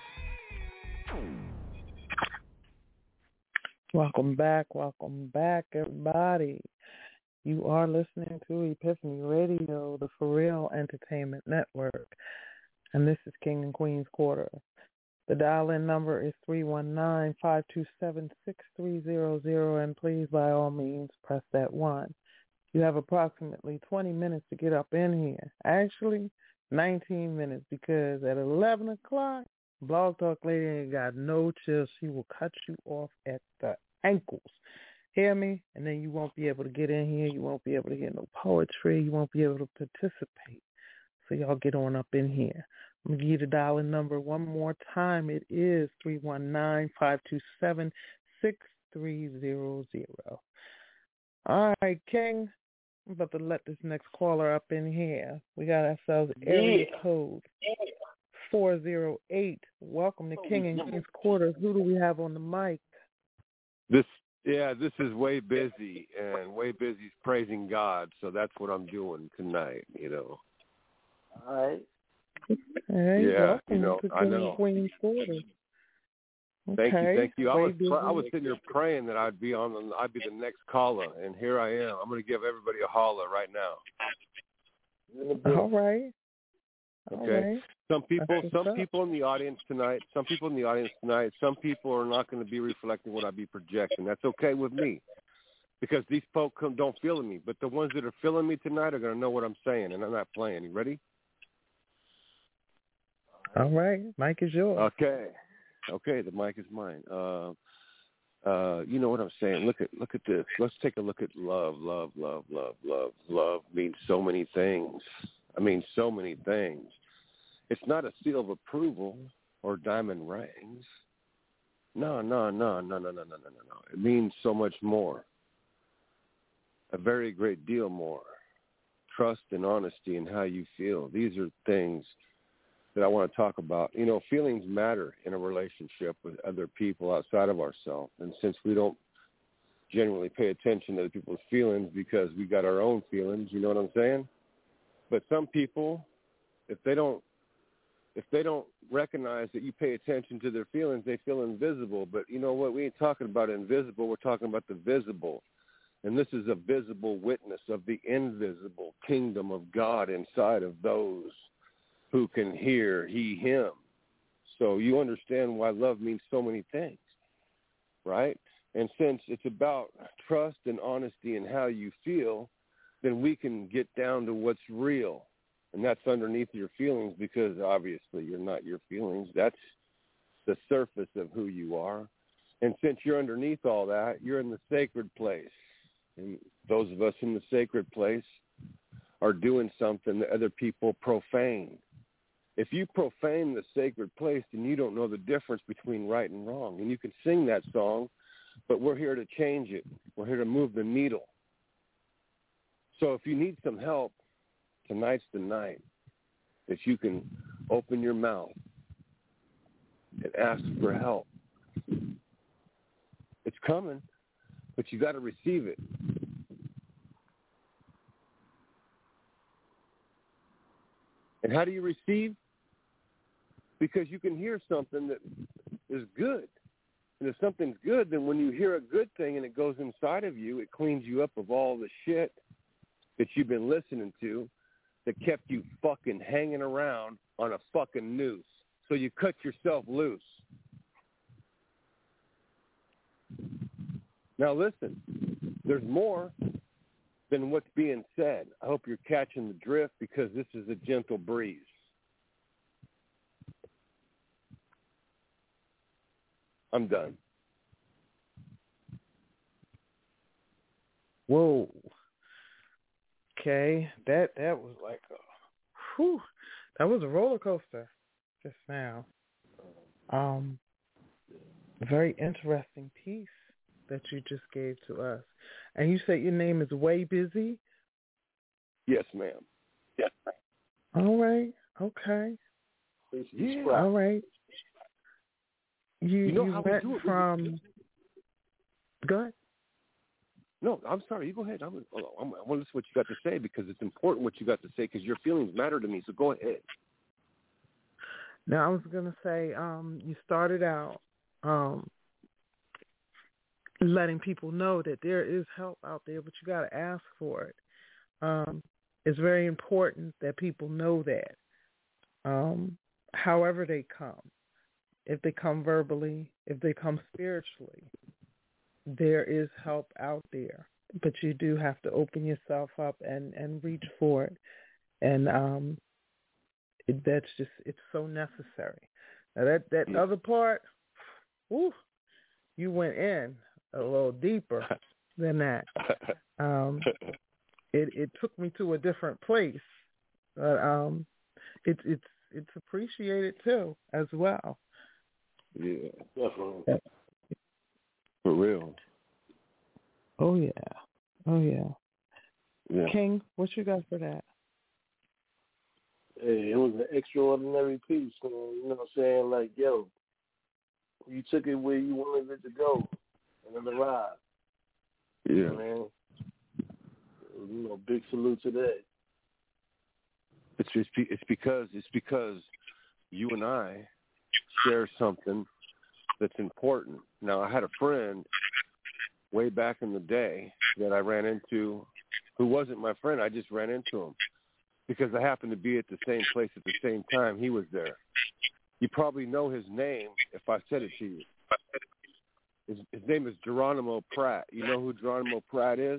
Welcome back, welcome back, everybody. You are listening to Epiphany Radio, the For Real Entertainment Network, and this is King and Queen's Quarter. The dial-in number is three one nine, five two seven, six three zero zero, and please, by all means, press that one. You have approximately twenty minutes to get up in here. Actually, nineteen minutes, because at eleven o'clock, Blog Talk Lady ain't got no chill. She will cut you off at the ankles. Hear me? And then you won't be able to get in here. You won't be able to hear no poetry. You won't be able to participate. So y'all get on up in here. I'm going to give you the dial-in number one more time. It is three one nine, five two seven, six three zero zero. All right, King. I'm about to let this next caller up in here. We got ourselves area yeah. code. Yeah. four zero eight. Welcome to King and Queen's Quarters. Who do we have on the mic? This, yeah, this is Way Busy, and Way Busy's praising God, so that's what I'm doing tonight, you know. All right. Okay, yeah, welcome you know, to King I know. and Queen's Quarters. Thank okay. you, thank you. I Way was busy. I was sitting here praying that I'd be on, the, I'd be the next caller, and here I am. I'm going to give everybody a holler right now. All right. Okay. Right. Some people, some up. people in the audience tonight, some people in the audience tonight, some people are not going to be reflecting what I be projecting. That's okay with me, because these folks don't feel me. But the ones that are feeling me tonight are going to know what I'm saying, and I'm not playing. You ready? All right, mic is yours. Okay, okay, the mic is mine. Uh, uh, you know what I'm saying? Look at look at this. Let's take a look at love, love, love, love, love. Love means so many things. I mean, so many things. It's not a seal of approval or diamond rings. No, no, no, no, no, no, no, no, no, no. It means so much more. A very great deal more. Trust and honesty in how you feel. These are things that I want to talk about. You know, feelings matter in a relationship with other people outside of ourselves. And since we don't generally pay attention to other people's feelings because we got our own feelings, you know what I'm saying? But some people, if they don't, if they don't recognize that you pay attention to their feelings, they feel invisible. But you know what? We ain't talking about invisible. We're talking about the visible. And this is a visible witness of the invisible kingdom of God inside of those who can hear he, him. So you understand why love means so many things, right? And since it's about trust and honesty in how you feel, then we can get down to what's real. And that's underneath your feelings, because obviously you're not your feelings. That's the surface of who you are. And since you're underneath all that, you're in the sacred place. And those of us in the sacred place are doing something that other people profane. If you profane the sacred place, then you don't know the difference between right and wrong. And you can sing that song, but we're here to change it. We're here to move the needle. So if you need some help, tonight's the night that you can open your mouth and ask for help. It's coming, but you got to receive it. And how do you receive? Because you can hear something that is good. And if something's good, then when you hear a good thing and it goes inside of you, it cleans you up of all the shit that you've been listening to that kept you fucking hanging around on a fucking noose. So you cut yourself loose. Now listen, there's more than what's being said. I hope you're catching the drift, because this is a gentle breeze. I'm done. Whoa. Okay, that that was like a, whew, that was a roller coaster just now. Um, very interesting piece that you just gave to us. And you said your name is Way Busy? Yes, ma'am. Yes, ma'am. All right. Okay. Yeah. All right. You, you, know you how went we do it. from... Go ahead. No, I'm sorry. You go ahead. I'm, I'm, I want to listen to what you got to say, because it's important what you got to say, because your feelings matter to me. So go ahead. Now, I was going to say, um, you started out um, letting people know that there is help out there, but you got to ask for it. Um, it's very important that people know that, um, however they come. If they come verbally, if they come spiritually, there is help out there. But you do have to open yourself up and, and reach for it. And um, it, that's just, it's so necessary. Now that, that yeah. other part, whew, you went in a little deeper than that. Um, it, it took me to a different place. But um, it, it's, it's appreciated too, as well. Yeah, definitely. Yeah. For real. Oh, yeah. Oh, yeah. yeah. King, what you got for that? Hey, it was an extraordinary piece, man. You know what I'm saying? Like, yo, you took it where you wanted it to go, and it arrived. Yeah. You know, man. You know, big salute to that. It's just, it's because it's because you and I share something that's important. Now, I had a friend way back in the day that I ran into who wasn't my friend. I just ran into him because I happened to be at the same place at the same time he was there. You probably know his name if I said it to you. His, his name is Geronimo Pratt. You know who Geronimo Pratt is?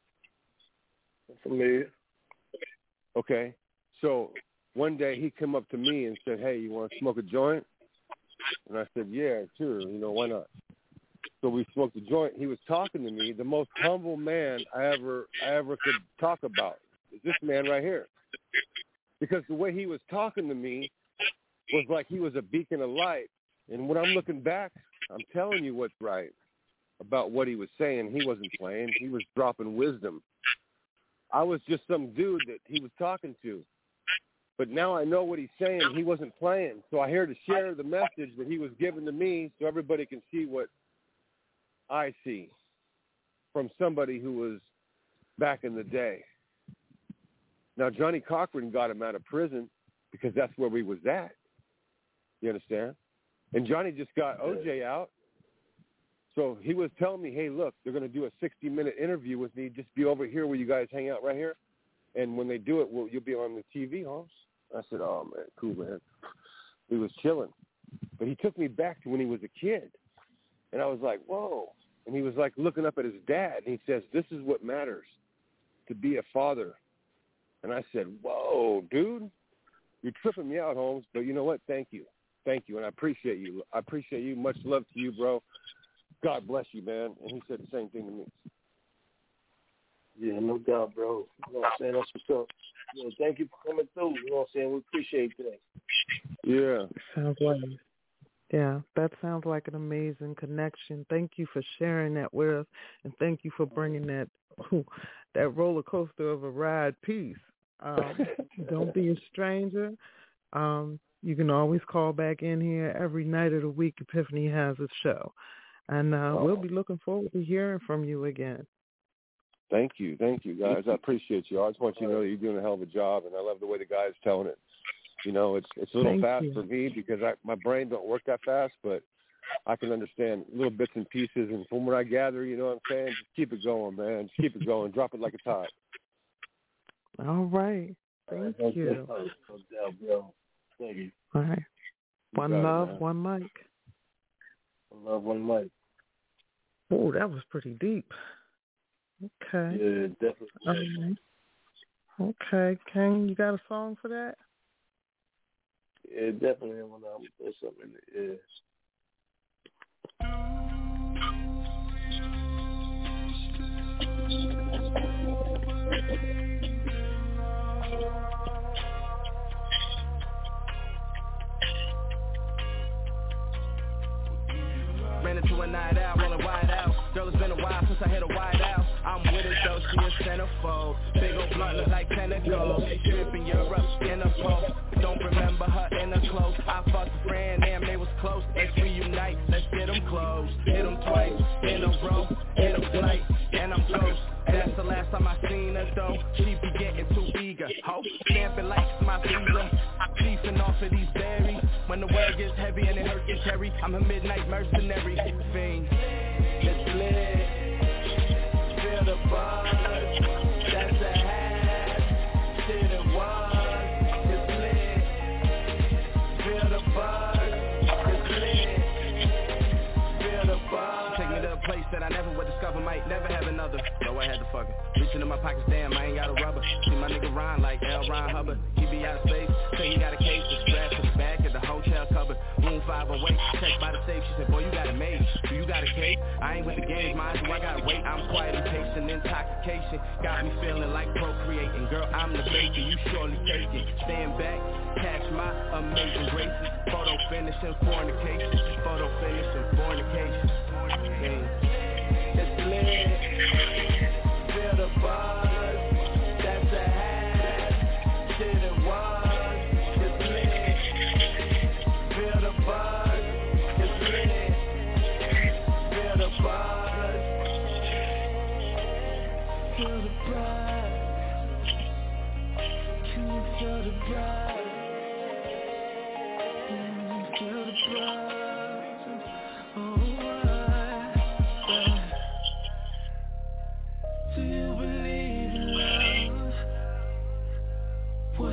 Familiar. Okay. So one day he came up to me and said, hey, you want to smoke a joint? And I said, yeah, sure. You know, why not? So we smoked a joint. He was talking to me, the most humble man I ever I ever could talk about. Is this man right here. Because the way he was talking to me was like he was a beacon of light. And when I'm looking back, I'm telling you what's right about what he was saying. He wasn't playing. He was dropping wisdom. I was just some dude that he was talking to. But now I know what he's saying. He wasn't playing. So I'm here to share the message that he was giving to me so everybody can see what I see from somebody who was back in the day. Now, Johnny Cochran got him out of prison because that's where we was at. You understand? And Johnny just got O J out. So he was telling me, hey, look, they're going to do a sixty-minute interview with me. Just be over here where you guys hang out right here. And when they do it, well, you'll be on the T V, Holmes. I said, oh, man, cool, man. He was chilling. But he took me back to when he was a kid. And I was like, whoa. And he was like looking up at his dad. And he says, this is what matters, to be a father. And I said, whoa, dude, you're tripping me out, Holmes. But you know what? Thank you. Thank you. And I appreciate you. I appreciate you. Much love to you, bro. God bless you, man. And he said the same thing to me. Yeah, no doubt, bro. You know what I'm saying? That's what's up. You know, thank you for coming through. You know what I'm saying? We appreciate that. Yeah. Sounds like, yeah, that sounds like an amazing connection. Thank you for sharing that with us, and thank you for bringing that that roller coaster of a ride piece. Um, don't be a stranger. Um, you can always call back in here every night of the week. Epiphany has a show, and uh, we'll be looking forward to hearing from you again. Thank you. Thank you, guys. I appreciate you. I just want you to know that you're doing a hell of a job, and I love the way the guys telling it. You know, it's it's a little Thank fast you. for me because I, my brain don't work that fast, but I can understand little bits and pieces. And from what I gather, you know what I'm saying? Just keep it going, man. Just keep it going. Drop it like it's hot. All right. Thank Thank you. you. No doubt, bro. Thank you. All right. One got it, love, man. one mic. One love, one mic. Oh, that was pretty deep. Okay. Yeah, definitely. Um, okay. King, you got a song for that? Yeah, definitely. When I put something in the ear. Ran into a night out, rolling wide out. Girl, it's been a while since I hit a wide out. I'm with it though, she a centerfold. Big ol' blunt look like tentacles. Tripping Europe in a pole. Don't remember her in a clothes. I fucked a friend, damn they was close. Let's reunite, let's get them close. Hit them twice, in a row, hit them flight, and I'm close. That's the last time I seen her though. She be getting too eager. Hope stamping like my visa. Beefing off of these berries. When the world gets heavy and it hurts to carry, I'm a midnight mercenary. Fiend, it's lit. Feel the buzz. That's a hat. Shit it was. It's lit. Feel the buzz. It's lit. Feel the buzz. Take me to a place that I never would discover. Might never have another. So I had to fuck it. Reaching in my pockets, damn, I ain't got a rubber. See my nigga Ron like L. Ron Hubbard. He be out of space, say he got a case with straps to the back of the hotel cupboard. Room five away, checked by the safe. She said, boy, you got it made. Do you got a case? I ain't with the games, mind you, I gotta wait. I'm quiet and patient, intoxication got me feeling like procreating. Girl, I'm the baker, you surely take it. Stand back, catch my amazing graces. Photo finishing, fornication. Photo finishing, fornication. Hey, it's lit. Feel the buzz. That's a hat. Shit it was. It's lit. Feel the buzz. It's lit. Feel the buzz. Feel the buzz. Can you feel the buzz? Feel the buzz. Oh, yeah. Do you believe in love?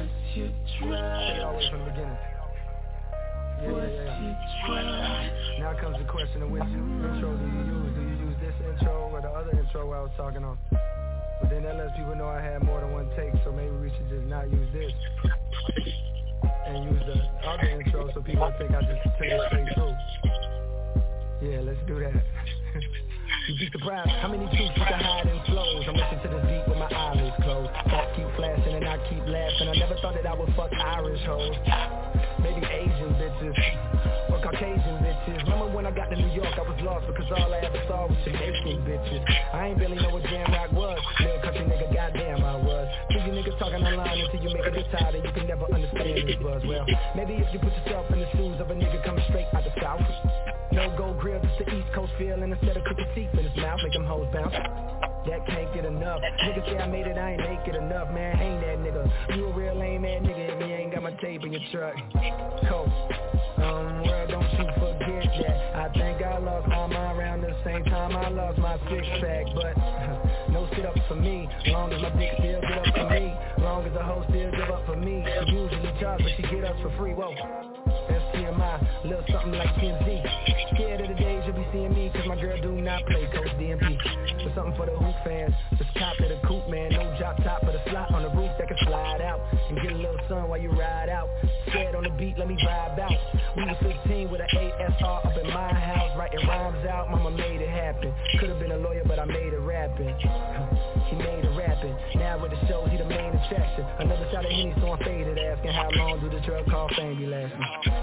talking on. But then that lets people know I had more than one take, so maybe we should just not use this and use the other intro so people think I just took it straight through. Yeah, let's do that. You'd be surprised how many truths you can hide in flows. I'm listening to this beat with my eyelids closed. Thoughts keep flashing and I keep laughing. I never thought that I would fuck Irish hoes. Maybe Asian bitches or Caucasian bitches. Remember when I got to New York, I was lost because all I ever saw was Jamaican bitches. I ain't really know what jam rock was. Little country nigga, goddamn I was. See you niggas talking online until you make it tired and you can never understand this buzz. Well, maybe if you put yourself in the shoes of a nigga coming straight out the south. No gold grill, just the East Coast feeling. Instead of cooking teeth in his mouth, make them hoes bounce. That can't get enough. Niggas say I made it, I ain't make it enough. Man, ain't that nigga. You a real lame ass nigga if you ain't got my tape in your truck. Cool. Um, well, don't you forget that. I think I lost my mind around the same time I lost my six pack. But no sit up for me. Long as my dick still get up for me. Long as the hoe still give up for me. She usually charge, but she get us for free. Whoa. That's T M I, little something like T M Z. Scared of the days you'll be seeing me, cause my girl do not play Coach D M P. So something for the hoop fans, just cop to the coupe, man. No drop top, but a slot on the roof that can slide out and get a little sun while you ride out. Scared on the beat, let me vibe out. We was fifteen with an A S R up in my house, writing rhymes out. Mama made it happen. Could've been a lawyer, but I made it rapping. He made it rapping. Now with the show, he the main attraction. Another shot of Henny, so I'm faded, asking how long do the drug call fame be lasting.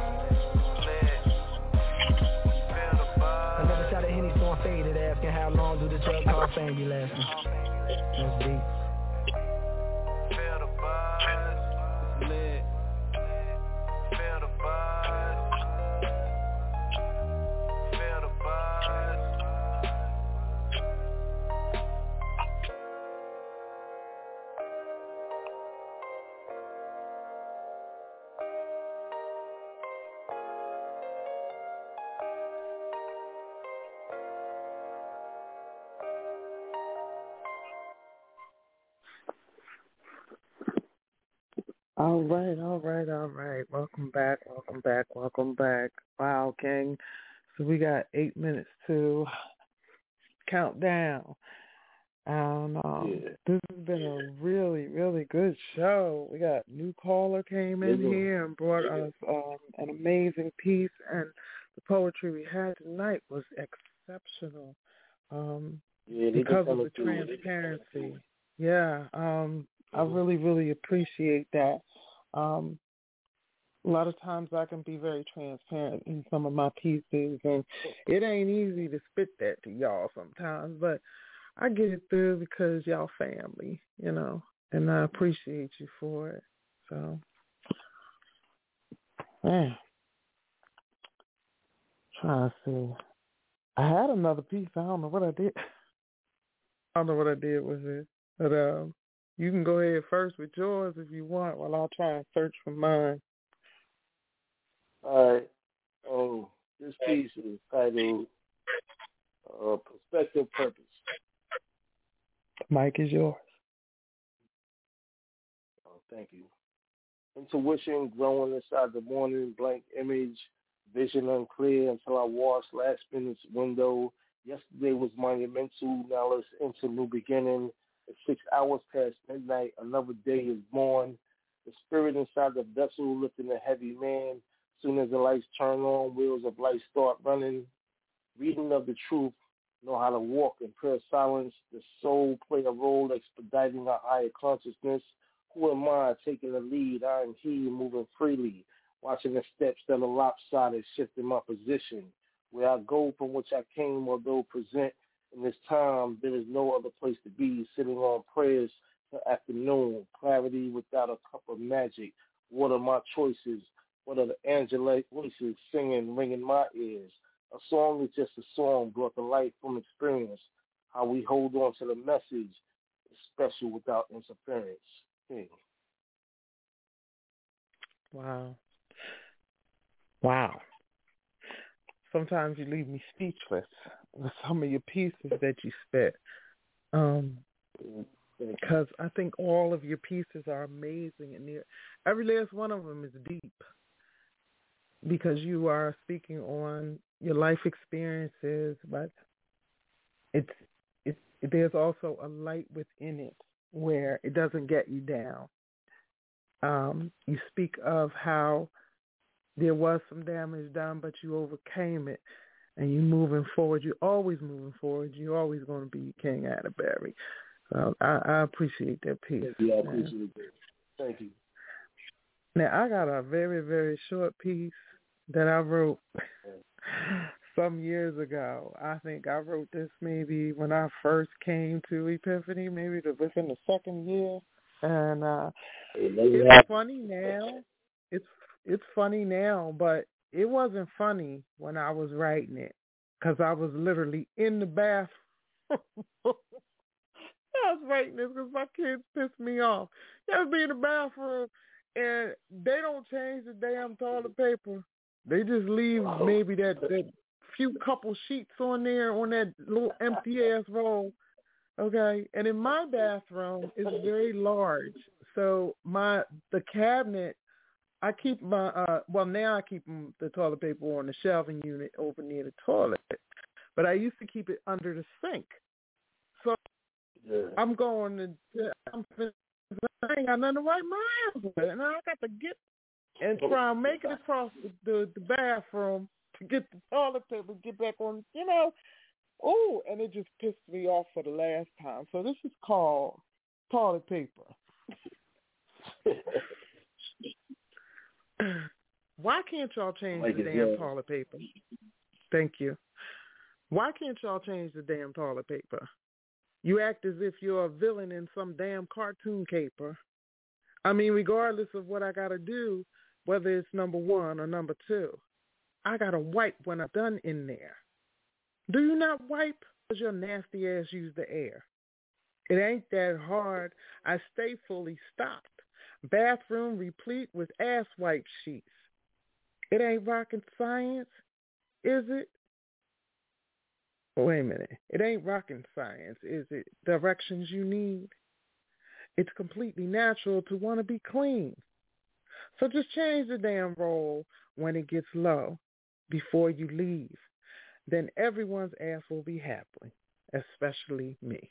Another shot of Henny, so I'm faded, asking how long do the drug call fame be lasting. That's deep. Feel the buzz. Lit. Feel the buzz. Feel the buzz. All right, all right, all right. Welcome back, welcome back, welcome back. Wow, gang. So we got eight minutes to count down. And um, yeah. This has been a really, really good show. We got a new caller came in yeah. here and brought us um, an amazing piece. And the poetry we had tonight was exceptional um, yeah, because of the transparency. Yeah, um, I really, really appreciate that. Um, a lot of times I can be very transparent in some of my pieces, and it ain't easy to spit that to y'all sometimes, but I get it through because y'all family, you know, and I appreciate you for it. So, man, trying to see. I had another piece. I don't know what I did. I don't know what I did with it, but um. You can go ahead first with yours if you want, while I'll try and search for mine. All right. Um, this piece is titled uh, Perspective Purpose. Mike is yours. Oh, thank you. Intuition growing inside the morning, blank image, vision unclear until I washed last minute's window. Yesterday was monumental, now let's enter new beginning. At six hours past midnight, another day is born. The spirit inside the vessel lifting a heavy man. Soon as the lights turn on, wheels of life start running. Reading of the truth, know how to walk in prayer silence. The soul play a role expediting our higher consciousness. Who am I taking the lead? I am he moving freely. Watching the steps that are lopsided, shifting my position. Where I go from which I came, although present. In this time, there is no other place to be, sitting on prayers till afternoon, clarity without a cup of magic. What are my choices? What are the angelic voices singing, ringing my ears? A song is just a song brought to life from experience. How we hold on to the message is special without interference. Hey. Wow. Wow. Sometimes you leave me speechless with some of your pieces that you spit. Um, because I think all of your pieces are amazing, and every last one of them is deep. Because you are speaking on your life experiences, but it's it's there's also a light within it where it doesn't get you down. Um, you speak of how there was some damage done, but you overcame it, and you're moving forward. You're always moving forward. You're always going to be King Atterbury. So I, I appreciate that piece. Yeah, I appreciate that. Thank you. Now, I got a very, very short piece that I wrote some years ago. I think I wrote this maybe when I first came to Epiphany, maybe the, within the second year. And uh, it's funny now. It's it's funny now, but it wasn't funny when I was writing it because I was literally in the bathroom. I was writing this because my kids pissed me off. They would be in the bathroom, and they don't change the damn toilet paper. They just leave maybe that, that few couple sheets on there on that little empty-ass roll, okay? And in my bathroom, it's very large. So my the cabinet, I keep my, uh, well, now I keep the toilet paper on the shelving unit over near the toilet. But I used to keep it under the sink. So yeah. I'm going to, I'm, I ain't got nothing to wipe my ass with. And I got to get and try and make it across the, the, the bathroom to get the toilet paper, get back on, you know. Oh, and it just pissed me off for the last time. So this is called toilet paper. Why can't y'all change like the damn good. toilet paper? Thank you. Why can't y'all change the damn toilet paper? You act as if you're a villain in some damn cartoon caper. I mean, regardless of what I got to do, whether it's number one or number two, I got to wipe when I'm done in there. Do you not wipe? Because your nasty ass use the air. It ain't that hard. I stay fully stocked. Bathroom replete with ass wipe sheets. It ain't rocket science, is it? Wait a minute. It ain't rocket science, is it? Directions you need. It's completely natural to want to be clean. So just change the damn roll when it gets low before you leave. Then everyone's ass will be happy, especially me.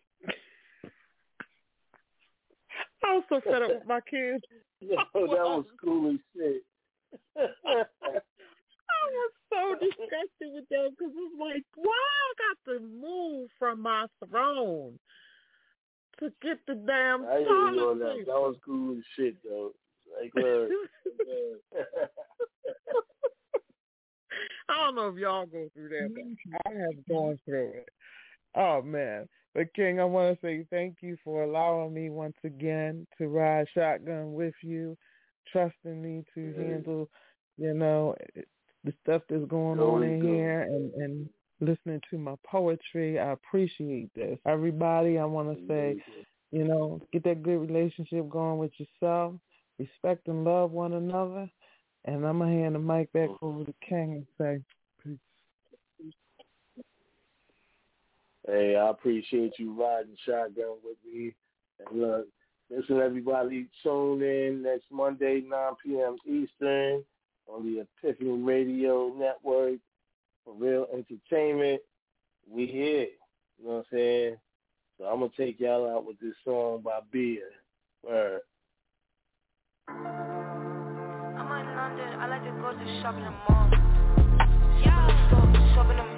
I was so fed up with my kids. Yo, that was cool as shit. I was so disgusted with them because it's like, why I got to move from my throne to get the damn I didn't know that. That was cool as shit, though. Like, uh, I don't know if y'all go through that, but I have gone through it. Oh, man. But, King, I want to say thank you for allowing me once again to ride shotgun with you, trusting me to mm-hmm. handle, you know, the stuff that's going go on in go. here and, and listening to my poetry. I appreciate this. Everybody, I want to say, you know, get that good relationship going with yourself, respect and love one another, and I'm going to hand the mic back over to King and say, peace. Hey, I appreciate you riding shotgun with me. And look, listen, everybody, tune in next Monday, nine p.m. Eastern on the Epiphany Radio Network for Real Entertainment. We here. You know what I'm saying? So I'm going to take y'all out with this song by Bia. Word. I'm in London. I like to go to shopping in the mall. Shop in the store, shop in the mall.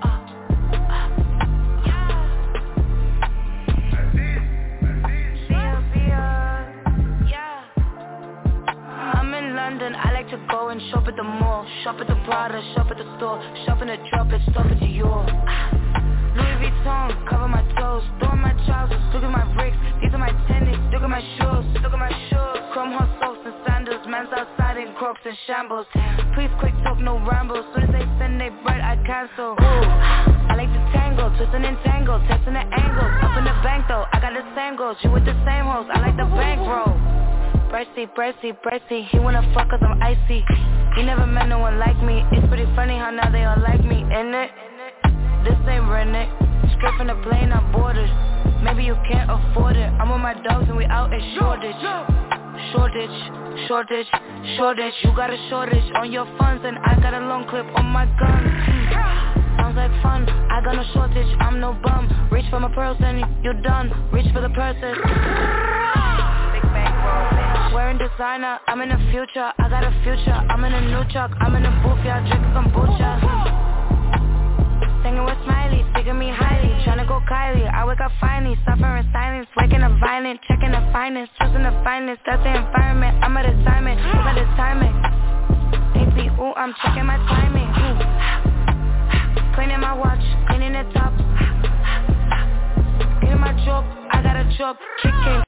London, I like to go and shop at the mall, shop at the Prada, shop at the store, shop in the droplets, stop at Dior. Louis Vuitton, cover my toes, throw in my trousers, look at my bricks, these are my tennis, look at my shoes, look at my shoes. Chrome hot socks and sandals, man's outside in Crocs and shambles. Please quick talk, no rambles, soon as they send they bread, I cancel. Ooh, I like the tango, twisting and tangle, testing the angles, up in the bank though, I got the same goals, you with the same hoes, I like the bankroll. Breasty, breasty, breasty, he wanna fuck cause I'm icy. He never met no one like me. It's pretty funny how now they all like me, isn't it? This ain't rented. Straight from the plane, I boarded. Maybe you can't afford it. I'm with my dogs and we out in Shoreditch. Shoreditch, Shoreditch, Shoreditch. You got a shortage on your funds and I got a long clip on my gun. Sounds like fun. I got no shortage, I'm no bum. Reach for my person, you done. Reach for the purses. Big bankroll, bitch. Wearing designer, I'm in the future. I got a future, I'm in a new truck. I'm in a booth, y'all drinking kombucha. Singing with Smiley, speaking me highly. Tryna go Kylie, I wake up finally. Suffering silence, waking up violent. Checking the finest, choosing the finest. That's the environment, I'm at a timing. I'm at a timing. A P, ooh, I'm checking my timing. Ooh. Cleaning my watch, cleaning the top. Getting my job, I got a job. Kicking,